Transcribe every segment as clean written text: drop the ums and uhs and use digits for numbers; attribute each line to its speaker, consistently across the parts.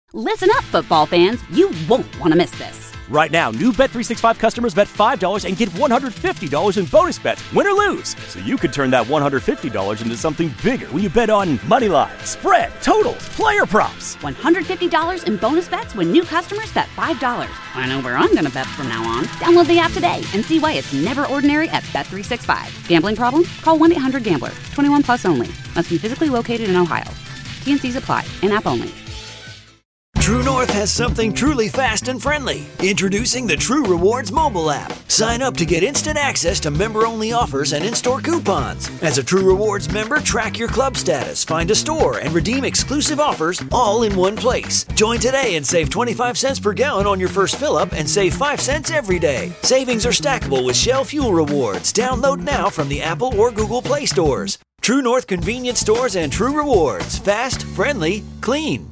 Speaker 1: Listen up, football fans. You won't want to miss this.
Speaker 2: Right now, new Bet365 customers bet $5 and get $150 in bonus bets, win or lose. So you could turn that $150 into something bigger when you bet on money line, spread, totals, player props.
Speaker 1: $150 in bonus bets when new customers bet $5. I know where I'm going to bet from now on. Download the app today and see why it's never ordinary at Bet365. Gambling problem? Call 1-800-GAMBLER. 21 plus only. Must be physically located in Ohio. T&Cs apply. In-app only.
Speaker 3: True North has something truly fast and friendly. Introducing the True Rewards mobile app. Sign up to get instant access to member-only offers and in-store coupons. As a True Rewards member, track your club status, find a store, and redeem exclusive offers all in one place. Join today and save 25 cents per gallon on your first fill-up and save 5 cents every day. Savings are stackable with Shell Fuel Rewards. Download now from the Apple or Google Play stores. True North convenience stores and True Rewards. Fast, friendly, clean.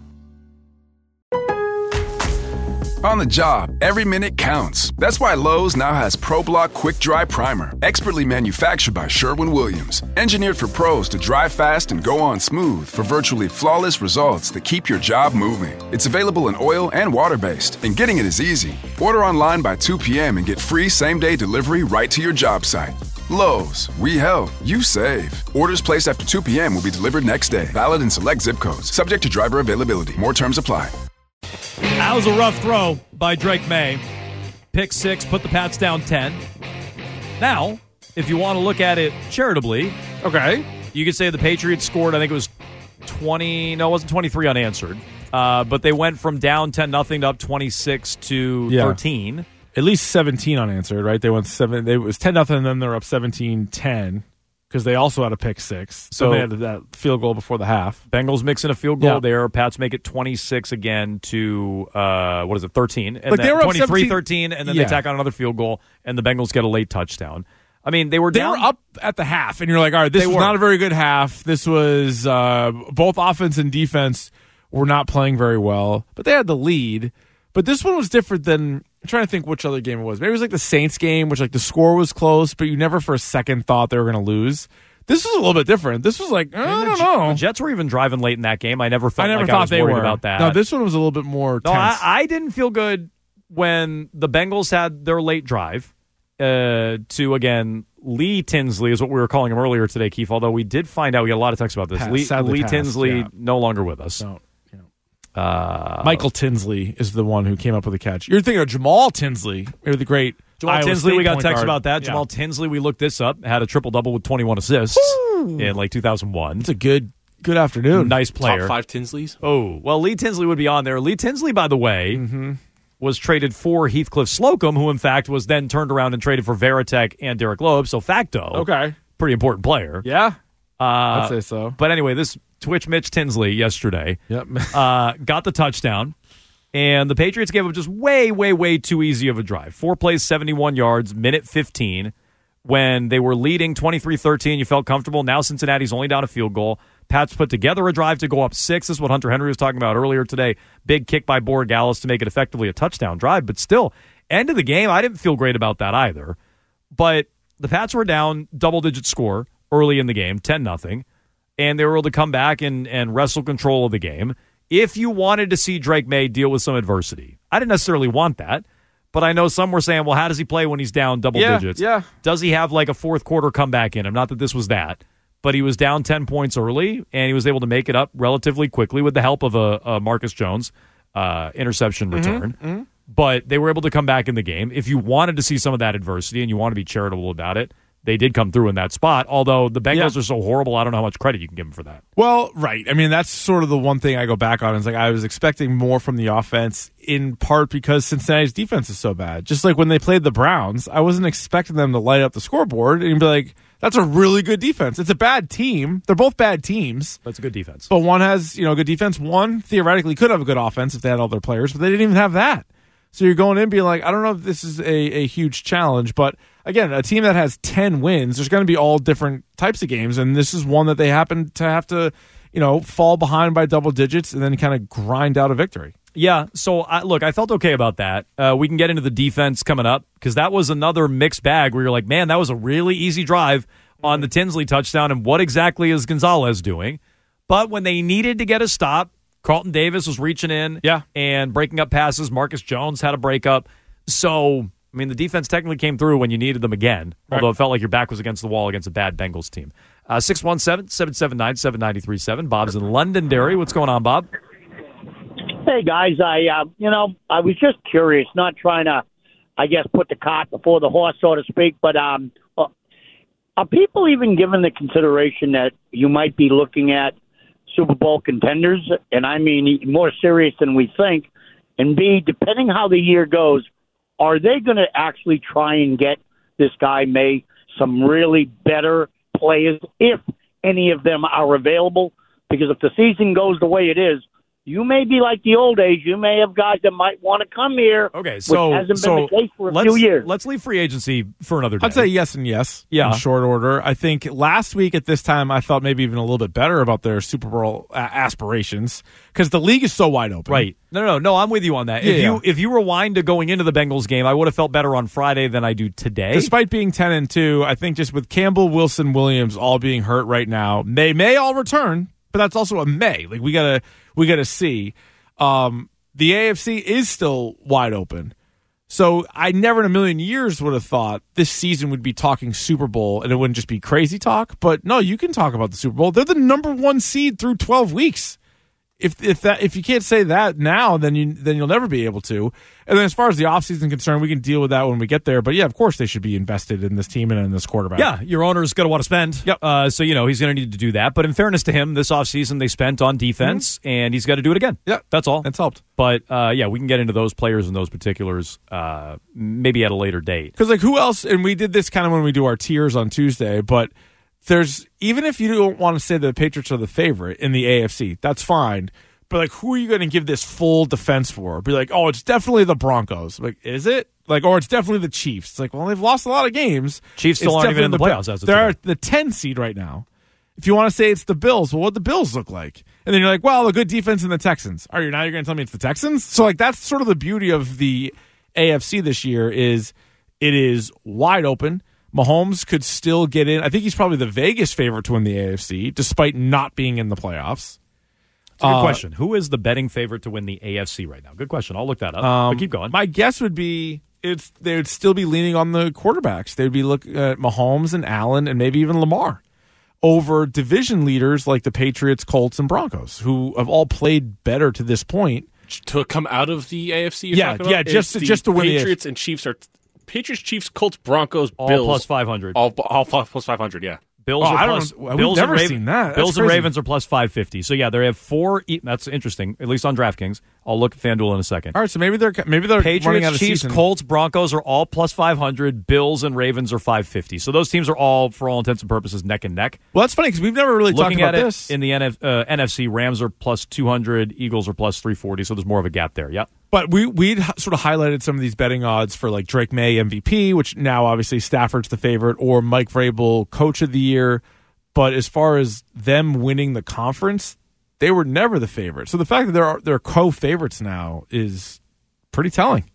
Speaker 4: On the job, every minute counts. That's why Lowe's now has ProBlock Quick Dry Primer, expertly manufactured by Sherwin-Williams. Engineered for pros to dry fast and go on smooth for virtually flawless results that keep your job moving. It's available in oil and water-based, and getting it is easy. Order online by 2 p.m. and get free same-day delivery right to your job site. Lowe's, we help, you save. Orders placed after 2 p.m. will be delivered next day. Valid in select zip codes. Subject to driver availability. More terms apply.
Speaker 5: That was a rough throw by Drake May. Pick 6, put the Pats down 10. Now, if you want to look at it charitably,
Speaker 6: okay,
Speaker 5: you could say the Patriots scored, I think it was 20, no, it wasn't 23 unanswered. But they went from down 10-0 to up 26 to 13.
Speaker 6: At least 17 unanswered, right? They went 7. It was 10-0, and then they're up 17-10. Because they also had a pick 6. So they had that field goal before the half.
Speaker 5: Bengals mixing a field goal there. Pats make it 26 again to, 13. And
Speaker 6: like they were
Speaker 5: 23-13, and then they tack on another field goal, and the Bengals get a late touchdown. I mean, they were
Speaker 6: up at the half, and you're like, all right, this was not a very good half. This was both offense and defense were not playing very well. But they had the lead. But this one was different than... I'm trying to think which other game it was. Maybe it was like the Saints game, which like the score was close, but you never for a second thought they were going to lose. This was a little bit different. This was like, I don't know.
Speaker 5: The Jets were even driving late in that game. I never thought they were about that.
Speaker 6: No, this one was a little bit more tense.
Speaker 5: I didn't feel good when the Bengals had their late drive to, again, Lee Tinsley is what we were calling him earlier today, Keith, although we did find out, we got a lot of texts about this. Lee Tinsley no longer with us.
Speaker 6: No. Michael Tinsley is the one who came up with the catch. You're thinking of Jamal Tinsley, or the great
Speaker 5: Jamal Tinsley. We got text about that.
Speaker 6: Yeah.
Speaker 5: Jamal Tinsley, we looked this up, had a triple-double with 21 assists in like 2001.
Speaker 6: It's a good afternoon.
Speaker 5: Nice player.
Speaker 7: Top 5 Tinsleys?
Speaker 5: Oh, well, Lee Tinsley would be on there. Lee Tinsley, by the way, was traded for Heathcliff Slocum, who, in fact, was then turned around and traded for Veritek and Derek Loeb. So, facto.
Speaker 6: Okay.
Speaker 5: Pretty important player.
Speaker 6: Yeah. I'd say so.
Speaker 5: But anyway, this Twitch Mitch Tinsley yesterday got the touchdown, and the Patriots gave up just way, way, way too easy of a drive. 4 plays, 71 yards, minute 15. When they were leading 23-13, you felt comfortable. Now Cincinnati's only down a field goal. Pats put together a drive to go up 6. This is what Hunter Henry was talking about earlier today. Big kick by Borregales to make it effectively a touchdown drive. But still, end of the game, I didn't feel great about that either. But the Pats were down double-digit score early in the game, 10-0, and they were able to come back and wrestle control of the game. If you wanted to see Drake May deal with some adversity, I didn't necessarily want that, but I know some were saying, well, how does he play when he's down double digits?
Speaker 6: Yeah.
Speaker 5: Does he have like a fourth quarter comeback in him? Not that this was that, but he was down 10 points early, and he was able to make it up relatively quickly with the help of a Marcus Jones interception return. But they were able to come back in the game. If you wanted to see some of that adversity and you want to be charitable about it, they did come through in that spot, although the Bengals are so horrible, I don't know how much credit you can give them for that.
Speaker 6: Well, right. I mean, that's sort of the one thing I go back on. Is like I was expecting more from the offense, in part because Cincinnati's defense is so bad. Just like when they played the Browns, I wasn't expecting them to light up the scoreboard and be like, that's a really good defense. It's a bad team. They're both bad teams.
Speaker 5: That's a good defense.
Speaker 6: But one has, good defense. One theoretically could have a good offense if they had all their players, but they didn't even have that. So you're going in being like, I don't know if this is a huge challenge, but again, a team that has 10 wins, there's going to be all different types of games, and this is one that they happen to have to, fall behind by double digits and then kind of grind out a victory.
Speaker 5: Yeah, so I felt okay about that. We can get into the defense coming up because that was another mixed bag where you're like, man, that was a really easy drive on the Tinsley touchdown, and what exactly is Gonzalez doing? But when they needed to get a stop, Carlton Davis was reaching in and breaking up passes. Marcus Jones had a breakup. So, I mean, the defense technically came through when you needed them again, although it felt like your back was against the wall against a bad Bengals team. 617-779-7937. Bob's in Londonderry. What's going on, Bob?
Speaker 7: Hey, guys. I was just curious, not trying to, I guess, put the cart before the horse, so to speak, but are people even given the consideration that you might be looking at Super Bowl contenders? And I mean, more serious than we think. And B, depending how the year goes, are they going to actually try and get this guy May some really better players, if any of them are available? Because if the season goes the way it is, you may be like the old days. You may have guys that might want to come here.
Speaker 5: Okay, so
Speaker 7: which hasn't been the case for a few years.
Speaker 5: Let's leave free agency for another day.
Speaker 6: I'd say yes and yes in short order. I think last week at this time, I felt maybe even a little bit better about their Super Bowl aspirations because the league is so wide open.
Speaker 5: Right. No, I'm with you on that. If you rewind to going into the Bengals game, I would have felt better on Friday than I do today.
Speaker 6: Despite being 10-2, I think just with Campbell, Wilson, Williams all being hurt right now, they may all return. But that's also a may. Like we gotta see. The AFC is still wide open. So I never in a million years would have thought this season would be talking Super Bowl and it wouldn't just be crazy talk. But no, you can talk about the Super Bowl. They're the number 1 seed through 12 weeks. If you can't say that now, then you'll never be able to. And then as far as the offseason is concerned, we can deal with that when we get there. But yeah, of course they should be invested in this team and in this quarterback.
Speaker 5: Yeah, your owner's going to want to spend. Yep. So he's going to need to do that. But in fairness to him, this offseason they spent on defense, and he's got to do it again.
Speaker 6: Yeah,
Speaker 5: that's all.
Speaker 6: That's helped.
Speaker 5: But we can get into those players and those particulars maybe at a later date.
Speaker 6: Because who else? And we did this kind of when we do our tiers on Tuesday, but. Even if you don't want to say the Patriots are the favorite in the AFC, that's fine. But who are you going to give this full defense for? Be like, oh, it's definitely the Broncos. Like, is it? Or it's definitely the Chiefs. It's like, well, they've lost a lot of games.
Speaker 5: Chiefs still aren't even in the playoffs as of
Speaker 6: They're the 10 seed right now. If you want to say it's the Bills, well, what the Bills look like? And then you're like, well, the good defense in the Texans. Now you're going to tell me it's the Texans? So that's sort of the beauty of the AFC this year is it is wide open. Mahomes could still get in. I think he's probably the Vegas favorite to win the AFC, despite not being in the playoffs.
Speaker 5: It's a good question. Who is the betting favorite to win the AFC right now? Good question. I'll look that up. But keep going.
Speaker 6: My guess would be they would still be leaning on the quarterbacks. They'd be looking at Mahomes and Allen and maybe even Lamar over division leaders like the Patriots, Colts, and Broncos, who have all played better to this point.
Speaker 8: To come out of the AFC?
Speaker 6: Just to win the
Speaker 8: Patriots and Chiefs are... Patriots, Chiefs, Colts, Broncos,
Speaker 5: all
Speaker 8: Bills.
Speaker 5: Plus 500.
Speaker 8: All plus 500, yeah.
Speaker 5: Bills are plus.
Speaker 6: We've never seen that.
Speaker 5: Bills and Ravens are plus 550. So yeah, they have 4. That's interesting. At least on DraftKings. I'll look at FanDuel in a second.
Speaker 6: All right, so maybe they're
Speaker 5: Patriots,
Speaker 6: running out of
Speaker 5: Chiefs,
Speaker 6: season.
Speaker 5: Colts, Broncos are all plus 500. Bills and Ravens are 550. So those teams are all, for all intents and purposes, neck and neck.
Speaker 6: Well, that's funny because we've never really talked about this.
Speaker 5: In the NFC, Rams are plus 200. Eagles are plus 340. So there's more of a gap there. Yep.
Speaker 6: But we'd sort of highlighted some of these betting odds for Drake May MVP, which now obviously Stafford's the favorite, or Mike Vrabel Coach of the Year. But as far as them winning the conference, they were never the favorite. So the fact that they're co-favorites now is pretty telling.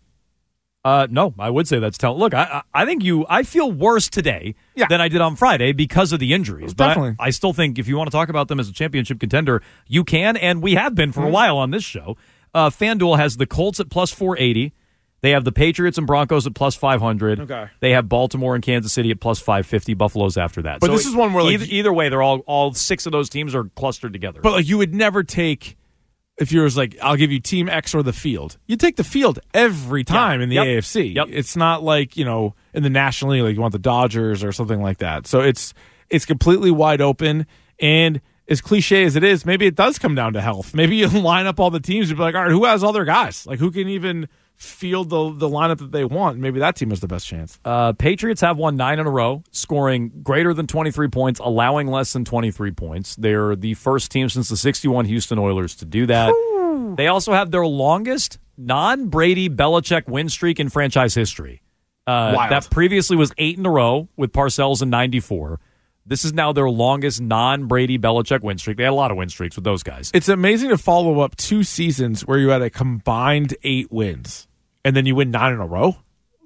Speaker 5: No, I would say that's telling. Look, I think I feel worse today than I did on Friday because of the injuries. But
Speaker 6: definitely.
Speaker 5: I still think if you want to talk about them as a championship contender, you can, and we have been for a while on this show. FanDuel has the Colts at plus 480. They have the Patriots and Broncos at plus 500.
Speaker 6: Okay.
Speaker 5: They have Baltimore and Kansas City at plus 550. Buffalo's after that.
Speaker 6: But this is one where
Speaker 5: either way, they're all 6 of those teams are clustered together.
Speaker 6: But you would never take, if you was I'll give you team X or the field. You take the field every time in the AFC.
Speaker 5: Yep.
Speaker 6: It's not in the National League, you want the Dodgers or something like that. So it's completely wide open. And as cliche as it is, maybe it does come down to health. Maybe you line up all the teams and be like, all right, who has all their guys? Who can even field the lineup that they want? Maybe that team has the best chance.
Speaker 5: Patriots have won 9 in a row, scoring greater than 23 points, allowing less than 23 points. They're the first team since the 61 Houston Oilers to do that. Ooh. They also have their longest non-Brady Belichick win streak in franchise history. That previously was 8 in a row with Parcells in 94. This is now their longest non-Brady Belichick win streak. They had a lot of win streaks with those guys.
Speaker 6: It's amazing to follow up 2 seasons where you had a combined 8 wins, and then you win 9 in a row.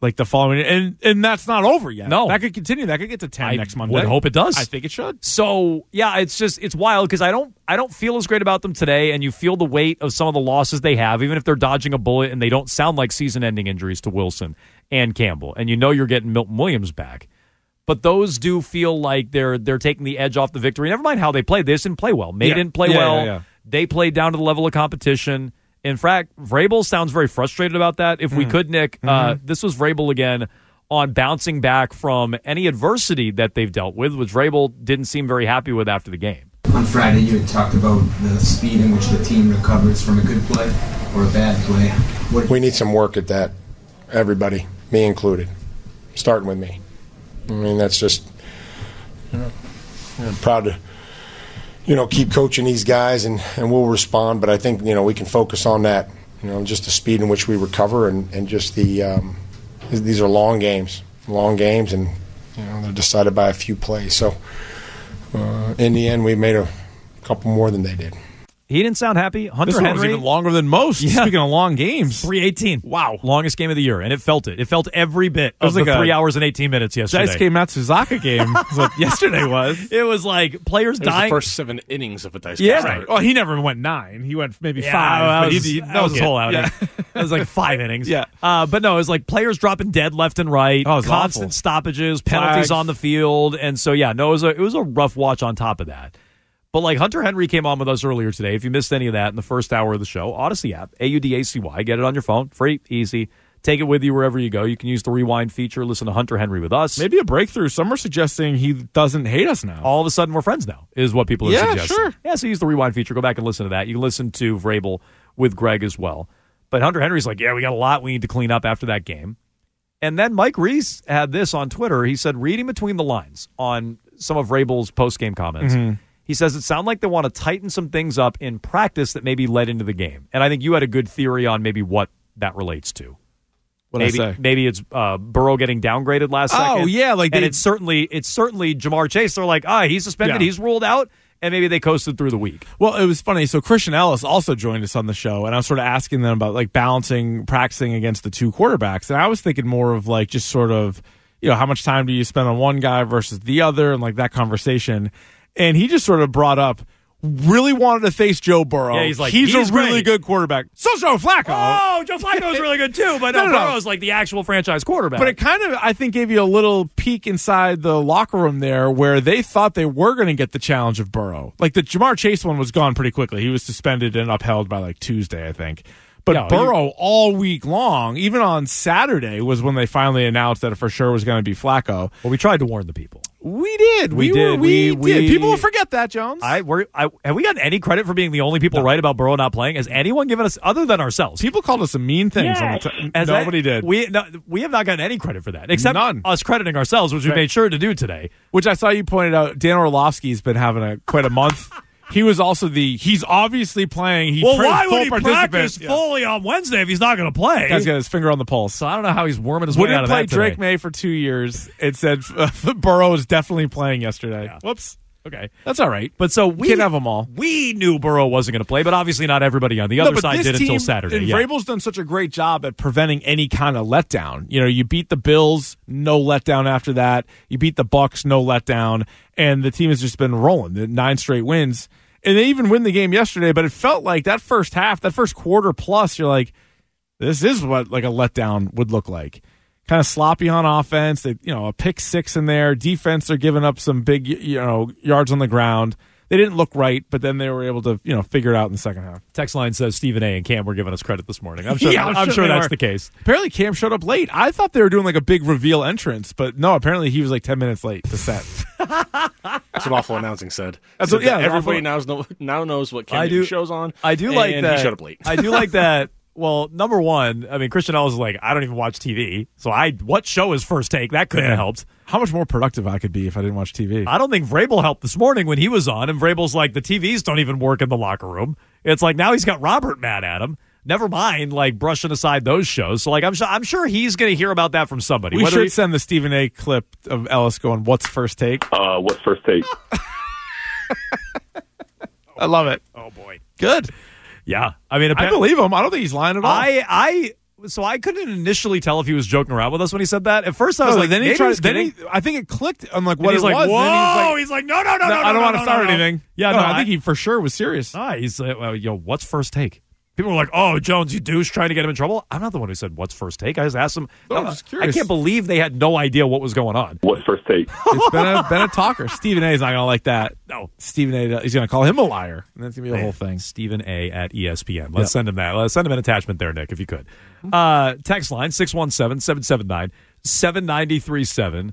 Speaker 6: like the following, and that's not over yet.
Speaker 5: No.
Speaker 6: That could continue. That could get to 10 next Monday.
Speaker 5: I would hope it does.
Speaker 6: I think it should.
Speaker 5: So, yeah, it's wild because I don't feel as great about them today, and you feel the weight of some of the losses they have, even if they're dodging a bullet and they don't sound like season-ending injuries to Wilson and Campbell. And you know you're getting Milton Williams back. But those do feel like they're taking the edge off the victory. Never mind how they played. They just didn't play well. May didn't play well.
Speaker 6: Yeah.
Speaker 5: They played down to the level of competition. In fact, Vrabel sounds very frustrated about that. If we could, Nick, this was Vrabel again on bouncing back from any adversity that they've dealt with, which Vrabel didn't seem very happy with after the game.
Speaker 9: On Friday, you had talked about the speed in which the team recovers from a good play or a bad play.
Speaker 10: We need some work at that, everybody, me included, starting with me. I mean, that's just, I'm proud to, keep coaching these guys, and we'll respond. But I think, we can focus on that, just the speed in which we recover and just the these are long games, and, they're decided by a few plays. So, in the end, we made a couple more than they did.
Speaker 5: He didn't sound happy. Hunter
Speaker 6: This one
Speaker 5: Henry
Speaker 6: was even longer than most.
Speaker 5: Yeah.
Speaker 6: Speaking of long games.
Speaker 5: 3:18.
Speaker 6: Wow.
Speaker 5: Longest game of the year, and it felt it. It felt every bit of the
Speaker 6: like
Speaker 5: 3 hours and 18 minutes yesterday.
Speaker 6: Daisuke Matsuzaka game is what yesterday was.
Speaker 5: It was like players
Speaker 8: It was
Speaker 5: dying.
Speaker 8: the first 7 innings of a Daisuke.
Speaker 5: Yeah.
Speaker 8: Right.
Speaker 6: Well, he never went 9. He went maybe 5.
Speaker 5: That
Speaker 6: But
Speaker 5: was his whole outing.
Speaker 6: Yeah.
Speaker 5: It was like 5 innings.
Speaker 6: Yeah.
Speaker 5: But no, it was like players dropping dead left and right,
Speaker 6: Oh, it was
Speaker 5: constant
Speaker 6: awful.
Speaker 5: stoppages, penalties
Speaker 6: Flags.
Speaker 5: on the field. And so, yeah, no, it was a rough watch on top of that. But like Hunter Henry came on with us earlier today. If you missed any of that in the first hour of the show, Odyssey app, AUDACY. Get it on your phone. Free, easy. Take it with you wherever you go. You can use the rewind feature. Listen to Hunter Henry with us.
Speaker 6: Maybe a breakthrough. Some are suggesting he doesn't hate us now.
Speaker 5: All of a sudden, we're friends now, is what people are
Speaker 6: Yeah,
Speaker 5: suggesting.
Speaker 6: sure.
Speaker 5: Yeah, so use the rewind feature. Go back and listen to that. You can listen to Vrabel with Greg as well. But Hunter Henry's like, yeah, we got a lot we need to clean up after that game. And then Mike Reese had this on Twitter. He said, reading between the lines on some of Vrabel's post-game comments, he says it sounded like they want to tighten some things up in practice that maybe led into the game. And I think you had a good theory on maybe what that relates to.
Speaker 6: What'd I say?
Speaker 5: Maybe it's Burrow getting downgraded last second.
Speaker 6: Oh, yeah.
Speaker 5: And it's certainly Jamar Chase. They're like, he's suspended.
Speaker 6: Yeah.
Speaker 5: He's ruled out. And maybe they coasted through the week.
Speaker 6: Well, it was funny. So Christian Ellis also joined us on the show, and I was sort of asking them about like practicing against the two quarterbacks. And I was thinking more of like just sort of, how much time do you spend on one guy versus the other, and like that conversation. And he just sort of brought up, really wanted to face Joe Burrow.
Speaker 5: Yeah, he's like,
Speaker 6: he's a really
Speaker 5: great.
Speaker 6: good quarterback. So Joe Flacco.
Speaker 5: Oh, Joe Flacco's really good too, but
Speaker 6: No.
Speaker 5: Burrow's like the actual franchise quarterback.
Speaker 6: But it kind of, I think, gave you a little peek inside the locker room there where they thought they were going to get the challenge of Burrow. Like the Jamar Chase one was gone pretty quickly. He was suspended and upheld by like Tuesday, I think. But
Speaker 5: No,
Speaker 6: Burrow all week long, even on Saturday, was when they finally announced that it for sure was going to be Flacco.
Speaker 5: Well, we tried to warn the people.
Speaker 6: We did. We did. People will forget that, Jones.
Speaker 5: Have we gotten any credit for being the only people right about Burrow not playing? Has anyone given us, other than ourselves?
Speaker 6: People called us some mean things. Nobody did.
Speaker 5: We have not gotten any credit for that, except
Speaker 6: None.
Speaker 5: us crediting ourselves, which we made sure to do today.
Speaker 6: Which I saw you pointed out. Dan Orlovsky's been having quite a month. He was also he's obviously playing.
Speaker 5: Why
Speaker 6: full
Speaker 5: would he
Speaker 6: participant.
Speaker 5: practice fully on Wednesday if he's not going to play?
Speaker 6: Guy's got his finger on the pulse.
Speaker 5: So I don't know how he's worming his way out
Speaker 6: Wouldn't
Speaker 5: of
Speaker 6: play
Speaker 5: that today.
Speaker 6: Drake May for 2 years. It said Burrow is definitely playing yesterday.
Speaker 5: Yeah.
Speaker 6: Whoops.
Speaker 5: Okay.
Speaker 6: That's all right.
Speaker 5: But so we
Speaker 6: can't have them all.
Speaker 5: We knew Burrow wasn't going to play, but obviously not everybody on the other side did until Saturday.
Speaker 6: And
Speaker 5: Yeah.
Speaker 6: Vrabel's done such a great job at preventing any kind of letdown. You beat the Bills, no letdown after that. You beat the Bucs, no letdown. And the team has just been rolling. The 9 straight wins. And they even win the game yesterday, but it felt like that first half, that first quarter plus, you're like, this is what like a letdown would look like. Kind of sloppy on offense. They, a pick 6 in there. Defense, they're giving up some big, yards on the ground. They didn't look right, but then they were able to, figure it out in the second half.
Speaker 5: Text line says Stephen A. and Cam were giving us credit this morning. I'm sure,
Speaker 6: Yeah,
Speaker 5: I'm sure
Speaker 6: they
Speaker 5: that's
Speaker 6: were.
Speaker 5: the case.
Speaker 6: Apparently Cam showed up late. I thought they were doing like a big reveal entrance, but no, apparently he was like 10 minutes late to set.
Speaker 8: That's what awful announcing said.
Speaker 6: That's
Speaker 8: Said
Speaker 6: what- yeah,
Speaker 8: that everybody
Speaker 6: awful-
Speaker 8: now knows what Cam
Speaker 5: I do-
Speaker 8: Newton shows on.
Speaker 5: I do like
Speaker 8: and
Speaker 5: that.
Speaker 8: he showed up late.
Speaker 5: I do like that. Well, number one, I mean, Christian Ellis is like, I don't even watch TV. So what show is First Take? That couldn't have helped.
Speaker 6: How much more productive I could be if I didn't watch TV.
Speaker 5: I don't think Vrabel helped this morning when he was on, and Vrabel's like, the TVs don't even work in the locker room. It's like now he's got Robert mad at him. Never mind, like, brushing aside those shows. So, like, I'm sure he's going to hear about that from somebody.
Speaker 6: We should send the Stephen A. clip of Ellis going, "What's First Take?"
Speaker 11: What's First Take?
Speaker 6: I love it.
Speaker 5: Oh, boy.
Speaker 6: Good.
Speaker 5: Yeah. I mean,
Speaker 6: I believe him. I don't think he's lying at all.
Speaker 5: So I couldn't initially tell if he was joking around with us when he said that. At first, I was like,
Speaker 6: then he
Speaker 5: maybe
Speaker 6: tried.
Speaker 5: he's kidding.
Speaker 6: I think it clicked on like what
Speaker 5: And
Speaker 6: it
Speaker 5: he's like,
Speaker 6: was.
Speaker 5: whoa!
Speaker 6: And then
Speaker 5: He's like, no, I
Speaker 6: don't want to start
Speaker 5: no.
Speaker 6: anything.
Speaker 5: Yeah,
Speaker 6: no,
Speaker 5: no,
Speaker 6: I think he for sure was serious.
Speaker 5: He's like, well, what's first take? People were like, oh, Jones, you douche, trying to get him in trouble. I'm not the one who said, what's first take? I just asked him.
Speaker 6: No, I'm just curious.
Speaker 5: I can't believe they had no idea what was going on.
Speaker 11: What's first take?
Speaker 6: It's been a talker. Stephen A is not going to like that.
Speaker 5: No.
Speaker 6: Stephen A, he's going to call him a liar. And that's going to be the whole thing.
Speaker 5: Stephen A at ESPN. Let's send him that. Let's send him an attachment there, Nick, if you could. Text line, 617-779-7937.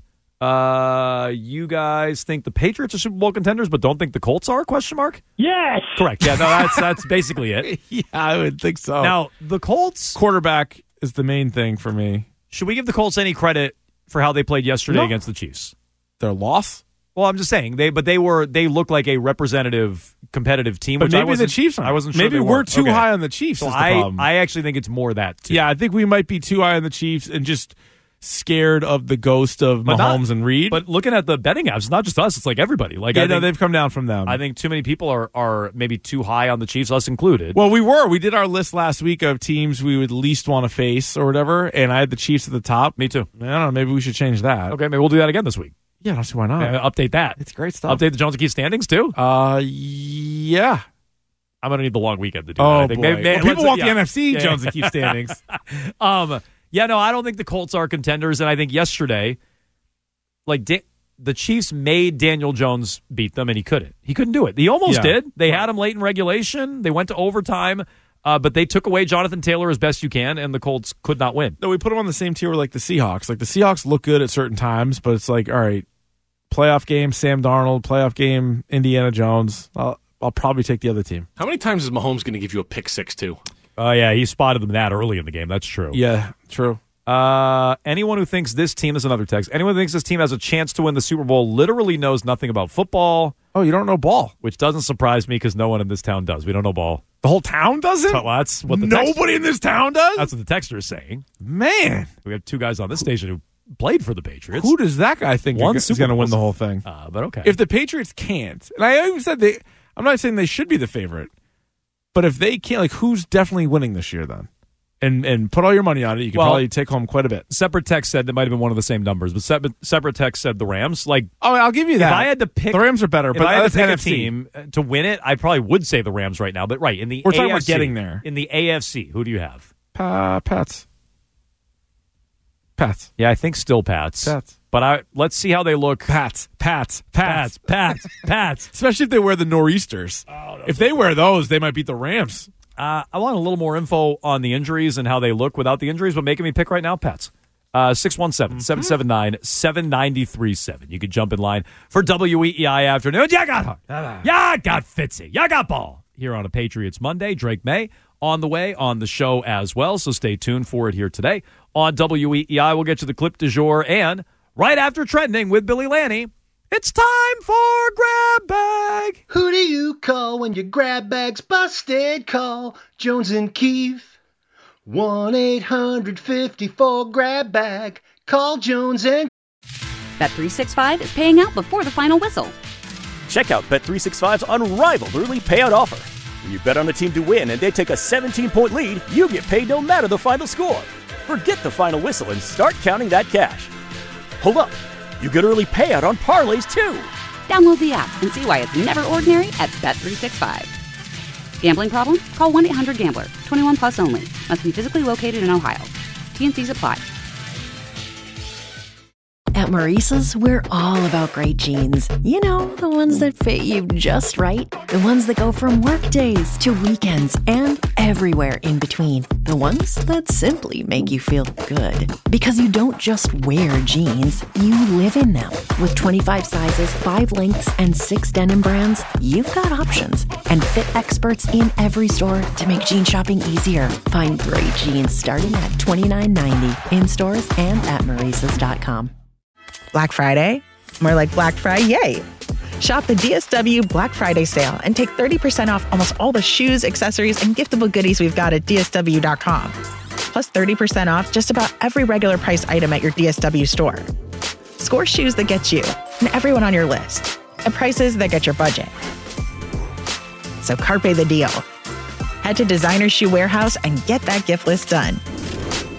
Speaker 5: You guys think the Patriots are Super Bowl contenders, but don't think the Colts are? ?
Speaker 7: Yes.
Speaker 5: Correct. Yeah, no, that's basically it.
Speaker 6: Yeah, I would think so.
Speaker 5: Now, the Colts
Speaker 6: Quarterback is the main thing for me.
Speaker 5: Should we give the Colts any credit for how they played yesterday
Speaker 6: No.
Speaker 5: against the Chiefs?
Speaker 6: Their loss?
Speaker 5: Well, I'm just saying they look like a representative, competitive team.
Speaker 6: But
Speaker 5: Which
Speaker 6: maybe the Chiefs aren't.
Speaker 5: I wasn't sure.
Speaker 6: Maybe
Speaker 5: they
Speaker 6: we're
Speaker 5: weren't.
Speaker 6: too
Speaker 5: Okay.
Speaker 6: high on the Chiefs.
Speaker 5: So
Speaker 6: is the problem.
Speaker 5: I actually think it's more that. Too.
Speaker 6: Yeah, I think we might be too high on the Chiefs and just scared of the ghost of Mahomes and Reed.
Speaker 5: But looking at the betting apps, it's not just us; it's like everybody. Like,
Speaker 6: yeah, they've come down from them.
Speaker 5: I think too many people are maybe too high on the Chiefs, us included.
Speaker 6: Well, we did our list last week of teams we would least want to face or whatever, and I had the Chiefs at the top.
Speaker 5: Me too.
Speaker 6: I don't know. Maybe we should change that.
Speaker 5: Okay, maybe we'll do that again this week.
Speaker 6: Yeah, I don't see why not.
Speaker 5: Update that.
Speaker 6: It's great stuff.
Speaker 5: Update the Jones and Keith standings too.
Speaker 6: Yeah.
Speaker 5: I'm gonna need the long weekend to do
Speaker 6: Oh,
Speaker 5: that. I think.
Speaker 6: boy.
Speaker 5: Maybe,
Speaker 6: People want the NFC Jones and Keith standings.
Speaker 5: Yeah, no, I don't think the Colts are contenders, and I think yesterday, like the Chiefs made Daniel Jones beat them, and he couldn't. He couldn't do it. He almost did. They had him late in regulation. They went to overtime, but they took away Jonathan Taylor as best you can, and the Colts could not win.
Speaker 6: No, we put them on the same tier with like the Seahawks. Like the Seahawks look good at certain times, but it's like, all right, playoff game Sam Darnold, playoff game Indiana Jones. I'll probably take the other team.
Speaker 8: How many times is Mahomes going to give you a pick six too?
Speaker 5: Oh, yeah, he spotted them that early in the game. That's true.
Speaker 6: Yeah, true.
Speaker 5: Anyone who thinks this team is another text. Anyone who thinks this team has a chance to win the Super Bowl literally knows nothing about football.
Speaker 6: Oh, you don't know ball,
Speaker 5: which doesn't surprise me because no one in this town does. We don't know ball.
Speaker 6: The whole town doesn't.
Speaker 5: So that's what the
Speaker 6: nobody in this town does.
Speaker 5: That's what the texter is saying.
Speaker 6: Man,
Speaker 5: we have two guys on this station who played for the Patriots.
Speaker 6: Who does that guy think is going to win the whole thing?
Speaker 5: But okay,
Speaker 6: if the Patriots can't, and I even said I'm not saying they should be the favorite. But if they can't, like, who's definitely winning this year then? And put all your money on it. You can probably take home quite a bit.
Speaker 5: Separate text said that might have been one of the same numbers, but separate text said the Rams. Like,
Speaker 6: I'll give you that.
Speaker 5: If I had to pick,
Speaker 6: the Rams are better.
Speaker 5: If
Speaker 6: But
Speaker 5: I had to pick
Speaker 6: NFC.
Speaker 5: a team to win it, I probably would say the Rams right now. But in the
Speaker 6: we're
Speaker 5: AFC,
Speaker 6: talking about getting there.
Speaker 5: In the AFC, who do you have?
Speaker 6: Pats.
Speaker 5: Yeah, I think still Pats. But let's see how they look.
Speaker 6: Pats.
Speaker 5: Especially
Speaker 6: if they wear the nor'easters. If they wear those, they might beat the Rams.
Speaker 5: I want a little more info on the injuries and how they look without the injuries, but making me pick right now, Pats. 617-779-7937. You could jump in line for WEEI Afternoon. You got Fitzy. You got ball. Here on a Patriots Monday, Drake May on the way on the show as well, so stay tuned for it here today. On WEEI, we'll get to the clip du jour, and right after trending with Billy Lanny, it's time for Grab Bag.
Speaker 12: Who do you call when your grab bag's busted? Call Jones and Keith. 1-800-54-GRAB-BAG. Call Jones and...
Speaker 1: Bet365 is paying out before the final whistle.
Speaker 2: Check out Bet365's unrivaled early payout offer. When you bet on a team to win and they take a 17-point lead, you get paid no matter the final score. Forget the final whistle and start counting that cash. Hold up. You get early payout on parlays, too.
Speaker 1: Download the app and see why it's never ordinary at Bet365. Gambling problem? Call 1-800-GAMBLER. 21 plus only. Must be physically located in Ohio. T&Cs apply.
Speaker 13: At Maurice's, we're all about great jeans. You know, the ones that fit you just right. The ones that go from work days to weekends and everywhere in between. The ones that simply make you feel good. Because you don't just wear jeans, you live in them. With 25 sizes, 5 lengths, and 6 denim brands, you've got options. And fit experts in every store to make jean shopping easier. Find great jeans starting at $29.90 in stores and at Maurice's.com.
Speaker 14: Black Friday? More like Black Friday, yay! Shop the DSW Black Friday sale and take 30% off almost all the shoes, accessories, and giftable goodies we've got at DSW.com. Plus 30% off just about every regular price item at your DSW store. Score shoes that get you and everyone on your list at prices that get your budget. So carpe the deal. Head to Designer Shoe Warehouse and get that gift list done.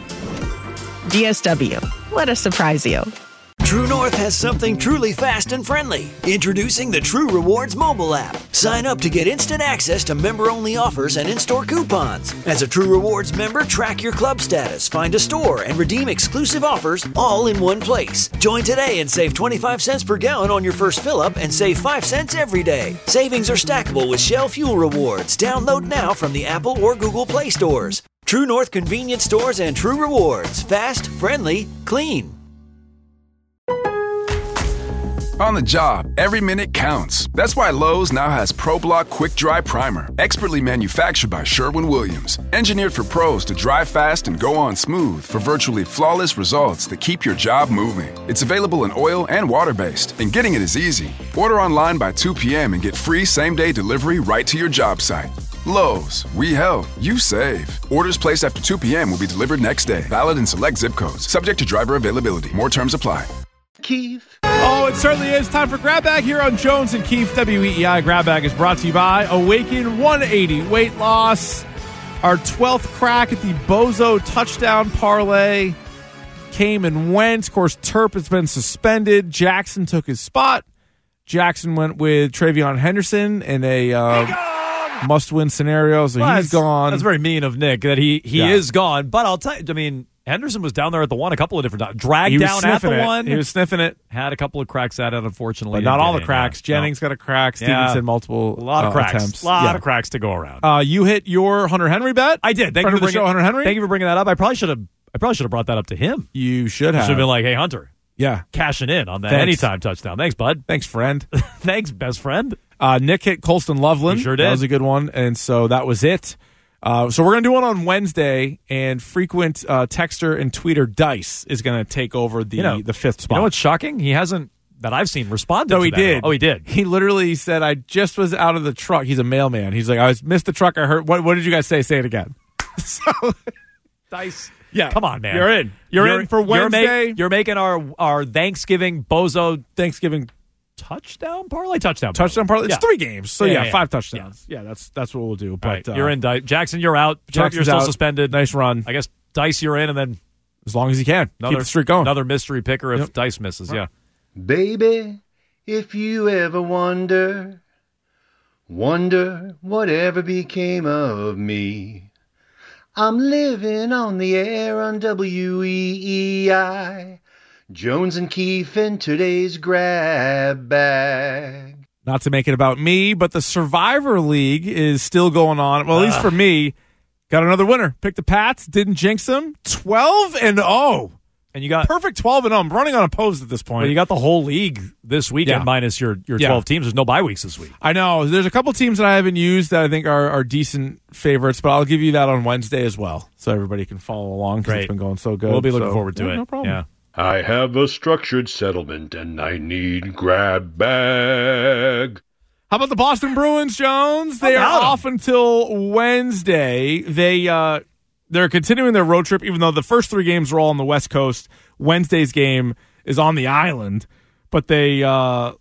Speaker 14: DSW. Let us surprise you.
Speaker 3: True North has something truly fast and friendly. Introducing the True Rewards mobile app. Sign up to get instant access to member-only offers and in-store coupons. As a True Rewards member, track your club status, find a store, and redeem exclusive offers all in one place. Join today and save 25 cents per gallon on your first fill-up and save 5 cents every day. Savings are stackable with Shell Fuel Rewards. Download now from the Apple or Google Play stores. True North convenience stores and True Rewards. Fast, friendly, clean.
Speaker 4: On the job, every minute counts. That's why Lowe's now has ProBlock Quick Dry Primer, expertly manufactured by Sherwin-Williams. Engineered for pros to dry fast and go on smooth for virtually flawless results that keep your job moving. It's available in oil and water-based, and getting it is easy. Order online by 2 p.m. and get free same-day delivery right to your job site. Lowe's, we help, you save. Orders placed after 2 p.m. will be delivered next day. Valid in select zip codes. Subject to driver availability. More terms apply.
Speaker 12: Keith.
Speaker 6: Oh, it certainly is time for Grab Bag here on Jones and Keefe. WEEI Grab Bag is brought to you by Awaken 180 Weight Loss. Our 12th crack at the Bozo touchdown parlay came and went. Of course, Terp has been suspended. Jackson took his spot. Jackson went with Travion Henderson in a must-win scenario, so he's gone.
Speaker 5: That's very mean of Nick that he is gone. But I'll tell you, I mean, Henderson was down there at the one a couple of different times. Dragged down at the one.
Speaker 6: He was sniffing it.
Speaker 5: Had a couple of cracks at it, unfortunately.
Speaker 6: But not all the cracks. Jennings got a crack. Stevenson, multiple
Speaker 5: a lot of cracks.
Speaker 6: Attempts.
Speaker 5: A lot of cracks to go around.
Speaker 6: You hit your Hunter Henry bet?
Speaker 5: I did.
Speaker 6: Thank you for Hunter Henry.
Speaker 5: Thank you for bringing that up. I probably should have brought that up to him.
Speaker 6: You should have.
Speaker 5: Should have been like, hey, Hunter.
Speaker 6: Yeah.
Speaker 5: Cashing in on that anytime touchdown. Thanks, bud.
Speaker 6: Thanks, friend.
Speaker 5: Thanks, best friend.
Speaker 6: Nick hit Colston Loveland.
Speaker 5: You sure did.
Speaker 6: That was a good one. And so that was it. So we're going to do one on Wednesday, and frequent texter and tweeter Dice is going to take over the fifth spot.
Speaker 5: You know what's shocking? He hasn't, that I've seen, responded
Speaker 6: to
Speaker 5: that.
Speaker 6: He did.
Speaker 5: Oh, he did.
Speaker 6: He literally said, I just was out of the truck. He's a mailman. He's like, I missed the truck. I heard. What did you guys say? Say it again.
Speaker 5: So, Dice.
Speaker 6: Yeah.
Speaker 5: Come on, man.
Speaker 6: You're in. You're in for Wednesday.
Speaker 5: You're making our Thanksgiving Bozo
Speaker 6: Thanksgiving
Speaker 5: touchdown parlay? Touchdown
Speaker 6: parlay.
Speaker 5: Yeah.
Speaker 6: It's 3 games. So, 5 touchdowns.
Speaker 5: Yeah,
Speaker 6: that's what we'll do.
Speaker 5: But
Speaker 6: right,
Speaker 5: you're in, Dice. Jackson, you're out. You're still suspended.
Speaker 6: Nice run.
Speaker 5: I guess Dice, you're in, and then
Speaker 6: as long as you can. Keep the streak going.
Speaker 5: Another mystery picker if Dice misses, yeah.
Speaker 12: Baby, if you ever wonder whatever became of me. I'm living on the air on WEEI. Jones and Keefe in today's Grab Bag.
Speaker 6: Not to make it about me, but the Survivor League is still going on. Well, at least for me. Got another winner. Picked the Pats. Didn't jinx them. 12-0.
Speaker 5: And you got
Speaker 6: perfect 12-0. I'm running unopposed at this point.
Speaker 5: Well, you got the whole league this weekend minus your 12 teams. There's no bye weeks this week.
Speaker 6: I know. There's a couple teams that I haven't used that I think are decent favorites, but I'll give you that on Wednesday as well, so everybody can follow along because it's been going so good.
Speaker 5: We'll be looking forward to it.
Speaker 6: No problem.
Speaker 5: Yeah.
Speaker 11: I have a structured settlement and I need Grab Bag.
Speaker 6: How about the Boston Bruins, Jones? They are off until Wednesday. They're continuing their road trip, even though the first 3 games are all on the West Coast. Wednesday's game is on the island, but they they won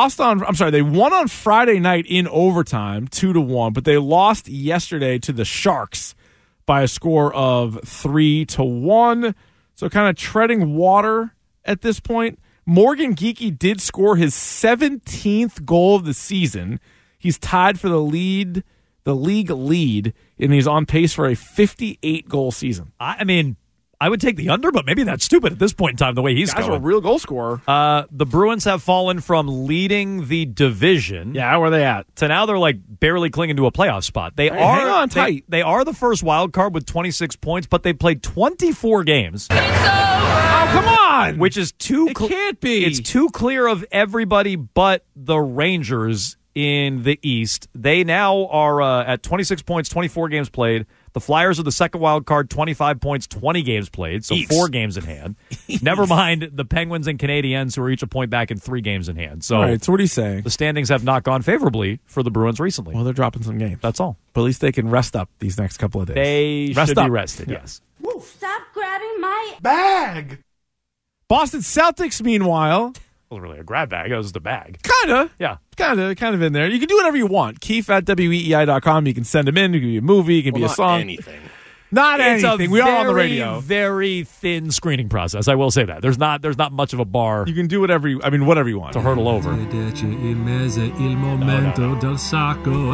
Speaker 6: on Friday night in overtime, 2-1, but they lost yesterday to the Sharks by a score of 3-1. So kind of treading water at this point. Morgan Geekie did score his 17th goal of the season. He's tied for the league lead, and he's on pace for a 58-goal season.
Speaker 5: I mean, I would take the under, but maybe that's stupid at this point in time, the way he's going.
Speaker 6: Guy's a real goal scorer.
Speaker 5: The Bruins have fallen from leading the division.
Speaker 6: Yeah, where are they at?
Speaker 5: To now they're like barely clinging to a playoff spot. Hang
Speaker 6: on tight.
Speaker 5: They are the first wild card with 26 points, but they played 24 games.
Speaker 6: Oh, come on!
Speaker 5: Which is
Speaker 6: It can't be.
Speaker 5: It's too clear of everybody but the Rangers in the East. They now are at 26 points, 24 games played. The Flyers are the second wild card, 25 points, 20 games played, so 4 games in hand. Never mind the Penguins and Canadiens, who are each a point back in 3 games in hand. So,
Speaker 6: all right, so what are you saying?
Speaker 5: The standings have not gone favorably for the Bruins recently.
Speaker 6: Well, they're dropping some games.
Speaker 5: That's all.
Speaker 6: But at least they can rest up these next couple of days.
Speaker 5: They should be rested, yes.
Speaker 15: Woo, stop grabbing my
Speaker 6: bag. Boston Celtics, meanwhile.
Speaker 5: Wasn't really a grab bag. It was the bag.
Speaker 6: Kind of.
Speaker 5: Yeah.
Speaker 6: Kind of in there. You can do whatever you want. Keefe at WEEI.com. You can send them in. It can be a movie. It can be a song.
Speaker 11: Anything.
Speaker 6: Not
Speaker 5: it's
Speaker 6: anything.
Speaker 5: A
Speaker 6: We
Speaker 5: very,
Speaker 6: are on the radio.
Speaker 5: Very thin screening process. I will say that. There's not much of a bar.
Speaker 6: You can do whatever you want
Speaker 5: to hurdle over.
Speaker 16: Il momento del sacco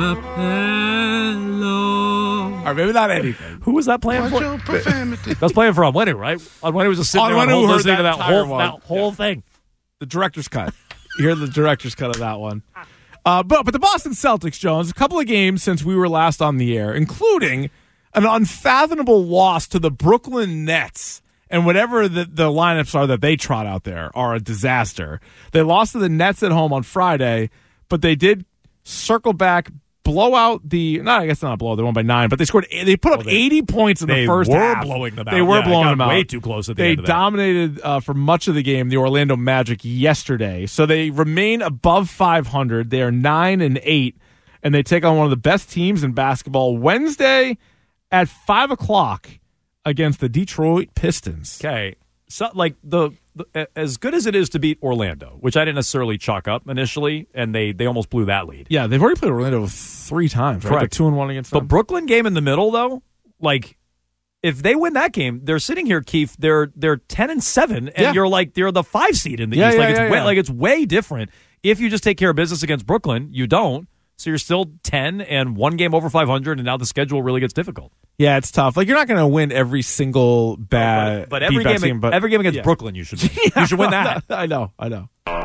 Speaker 16: appello.
Speaker 6: All right, maybe not anything.
Speaker 5: Who was that playing for? That was playing for Onwenu, right? Onwenu was just sitting there listening to that whole thing.
Speaker 6: The director's cut. You hear the director's cut of that one. But the Boston Celtics, Jones, a couple of games since we were last on the air, including an unfathomable loss to the Brooklyn Nets. And whatever the lineups are that they trot out there are a disaster. They lost to the Nets at home on Friday, but they did circle back, blow out I guess not a blowout. They won by 9, but they put up 80 points in the first half.
Speaker 5: They were blowing them out.
Speaker 6: They were blowing them out.
Speaker 5: Way too close at the end of that.
Speaker 6: They dominated for much of the game, the Orlando Magic, yesterday. So they remain above 500. They are 9-8, and they take on one of the best teams in basketball Wednesday at 5 o'clock against the Detroit Pistons.
Speaker 5: Okay. So, like, the as good as it is to beat Orlando, which I didn't necessarily chalk up initially, and they almost blew that lead.
Speaker 6: Yeah, they've already played Orlando 3 times, right?
Speaker 5: Correct.
Speaker 6: They're 2-1 against them.
Speaker 5: The Brooklyn game in the middle, though, like, if they win that game, they're sitting here, Keith, they're 10-7, and you're like, they're the 5 seed in the East. It's way different. If you just take care of business against Brooklyn, you don't. So you're still 10 and 1 game over 500, and now the schedule really gets difficult.
Speaker 6: Yeah, it's tough. Like, you're not going to win every single
Speaker 5: but every game against Brooklyn, you should win. You should win that.
Speaker 6: I know.
Speaker 17: Grab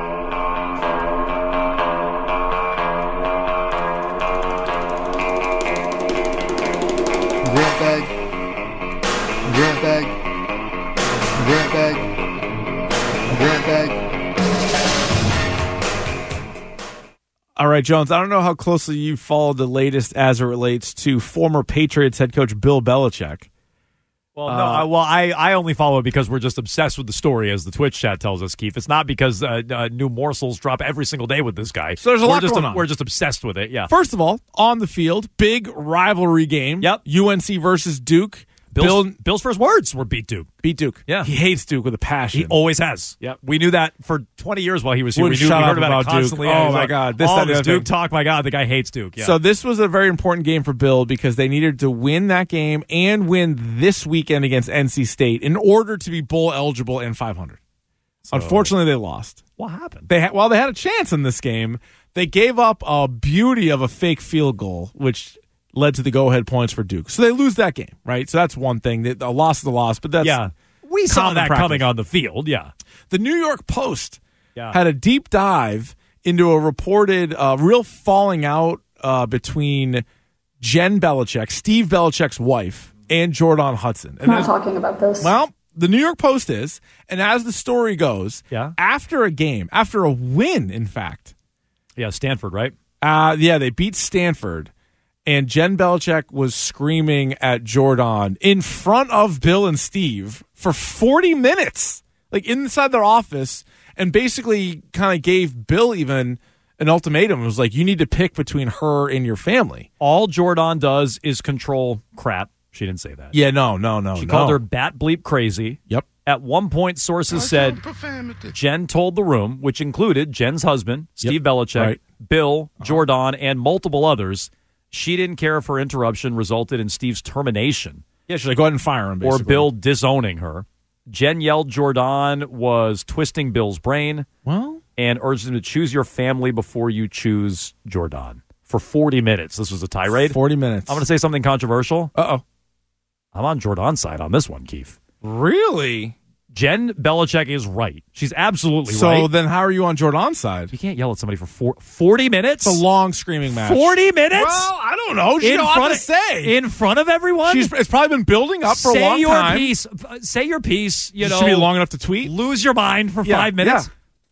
Speaker 17: bag.
Speaker 6: All right, Jones, I don't know how closely you followed the latest as it relates to former Patriots head coach Bill Belichick.
Speaker 5: Well, I only follow it because we're just obsessed with the story, as the Twitch chat tells us, Keith. It's not because new morsels drop every single day with this guy.
Speaker 6: So there's a lot going on.
Speaker 5: We're just obsessed with it, yeah.
Speaker 6: First of all, on the field, big rivalry game.
Speaker 5: Yep.
Speaker 6: UNC versus Duke.
Speaker 5: Bill's first words were beat Duke.
Speaker 6: Beat Duke.
Speaker 5: Yeah.
Speaker 6: He hates Duke with a passion.
Speaker 5: He always has.
Speaker 6: Yep.
Speaker 5: We knew that for 20 years while he was here. We
Speaker 6: heard
Speaker 5: about it constantly.
Speaker 6: Duke. Oh, my God.
Speaker 5: All this Duke talk, my God, the guy hates Duke. Yeah.
Speaker 6: So this was a very important game for Bill because they needed to win that game and win this weekend against NC State in order to be bowl eligible and 500. So, unfortunately, they lost.
Speaker 5: What happened?
Speaker 6: They had a chance in this game. They gave up a beauty of a fake field goal, which led to the go-ahead points for Duke. So they lose that game, right? So that's one thing. A loss is a loss, but that's
Speaker 5: we saw that coming on the field, yeah.
Speaker 6: The New York Post had a deep dive into a reported real falling out between Jen Belichick, Steve Belichick's wife, and Jordan Hudson.
Speaker 18: I'm not talking about this.
Speaker 6: Well, the New York Post is, and as the story goes, after a game, after a win, in fact.
Speaker 5: Yeah, Stanford, right?
Speaker 6: They beat Stanford. And Jen Belichick was screaming at Jordan in front of Bill and Steve for 40 minutes, like inside their office, and basically kind of gave Bill even an ultimatum. It was like, you need to pick between her and your family.
Speaker 5: All Jordan does is control crap. She didn't say that.
Speaker 6: Yeah, no.
Speaker 5: She called her bat bleep crazy.
Speaker 6: Yep.
Speaker 5: At one point, sources said Jen told the room, which included Jen's husband, Steve Belichick, Bill, Jordan, and multiple others. She didn't care if her interruption resulted in Steve's termination.
Speaker 6: Yeah, she's like, go ahead and fire him, basically.
Speaker 5: Or Bill disowning her. Jen yelled Jordan was twisting Bill's brain and urged him to choose your family before you choose Jordan. For 40 minutes. This was a tirade.
Speaker 6: 40 minutes.
Speaker 5: I'm going to say something controversial.
Speaker 6: Uh-oh.
Speaker 5: I'm on Jordan's side on this one, Keith.
Speaker 6: Really?
Speaker 5: Jen Belichick is right. She's absolutely right.
Speaker 6: So then how are you on Jordan's side?
Speaker 5: You can't yell at somebody for 40 minutes?
Speaker 6: It's a long screaming match.
Speaker 5: 40 minutes?
Speaker 6: Well, I don't know. She don't have to say.
Speaker 5: In front of everyone?
Speaker 6: It's probably been building up for a long time.
Speaker 5: Say your piece. You know,
Speaker 6: should be long enough to tweet.
Speaker 5: Lose your mind for 5 minutes.
Speaker 6: Yeah.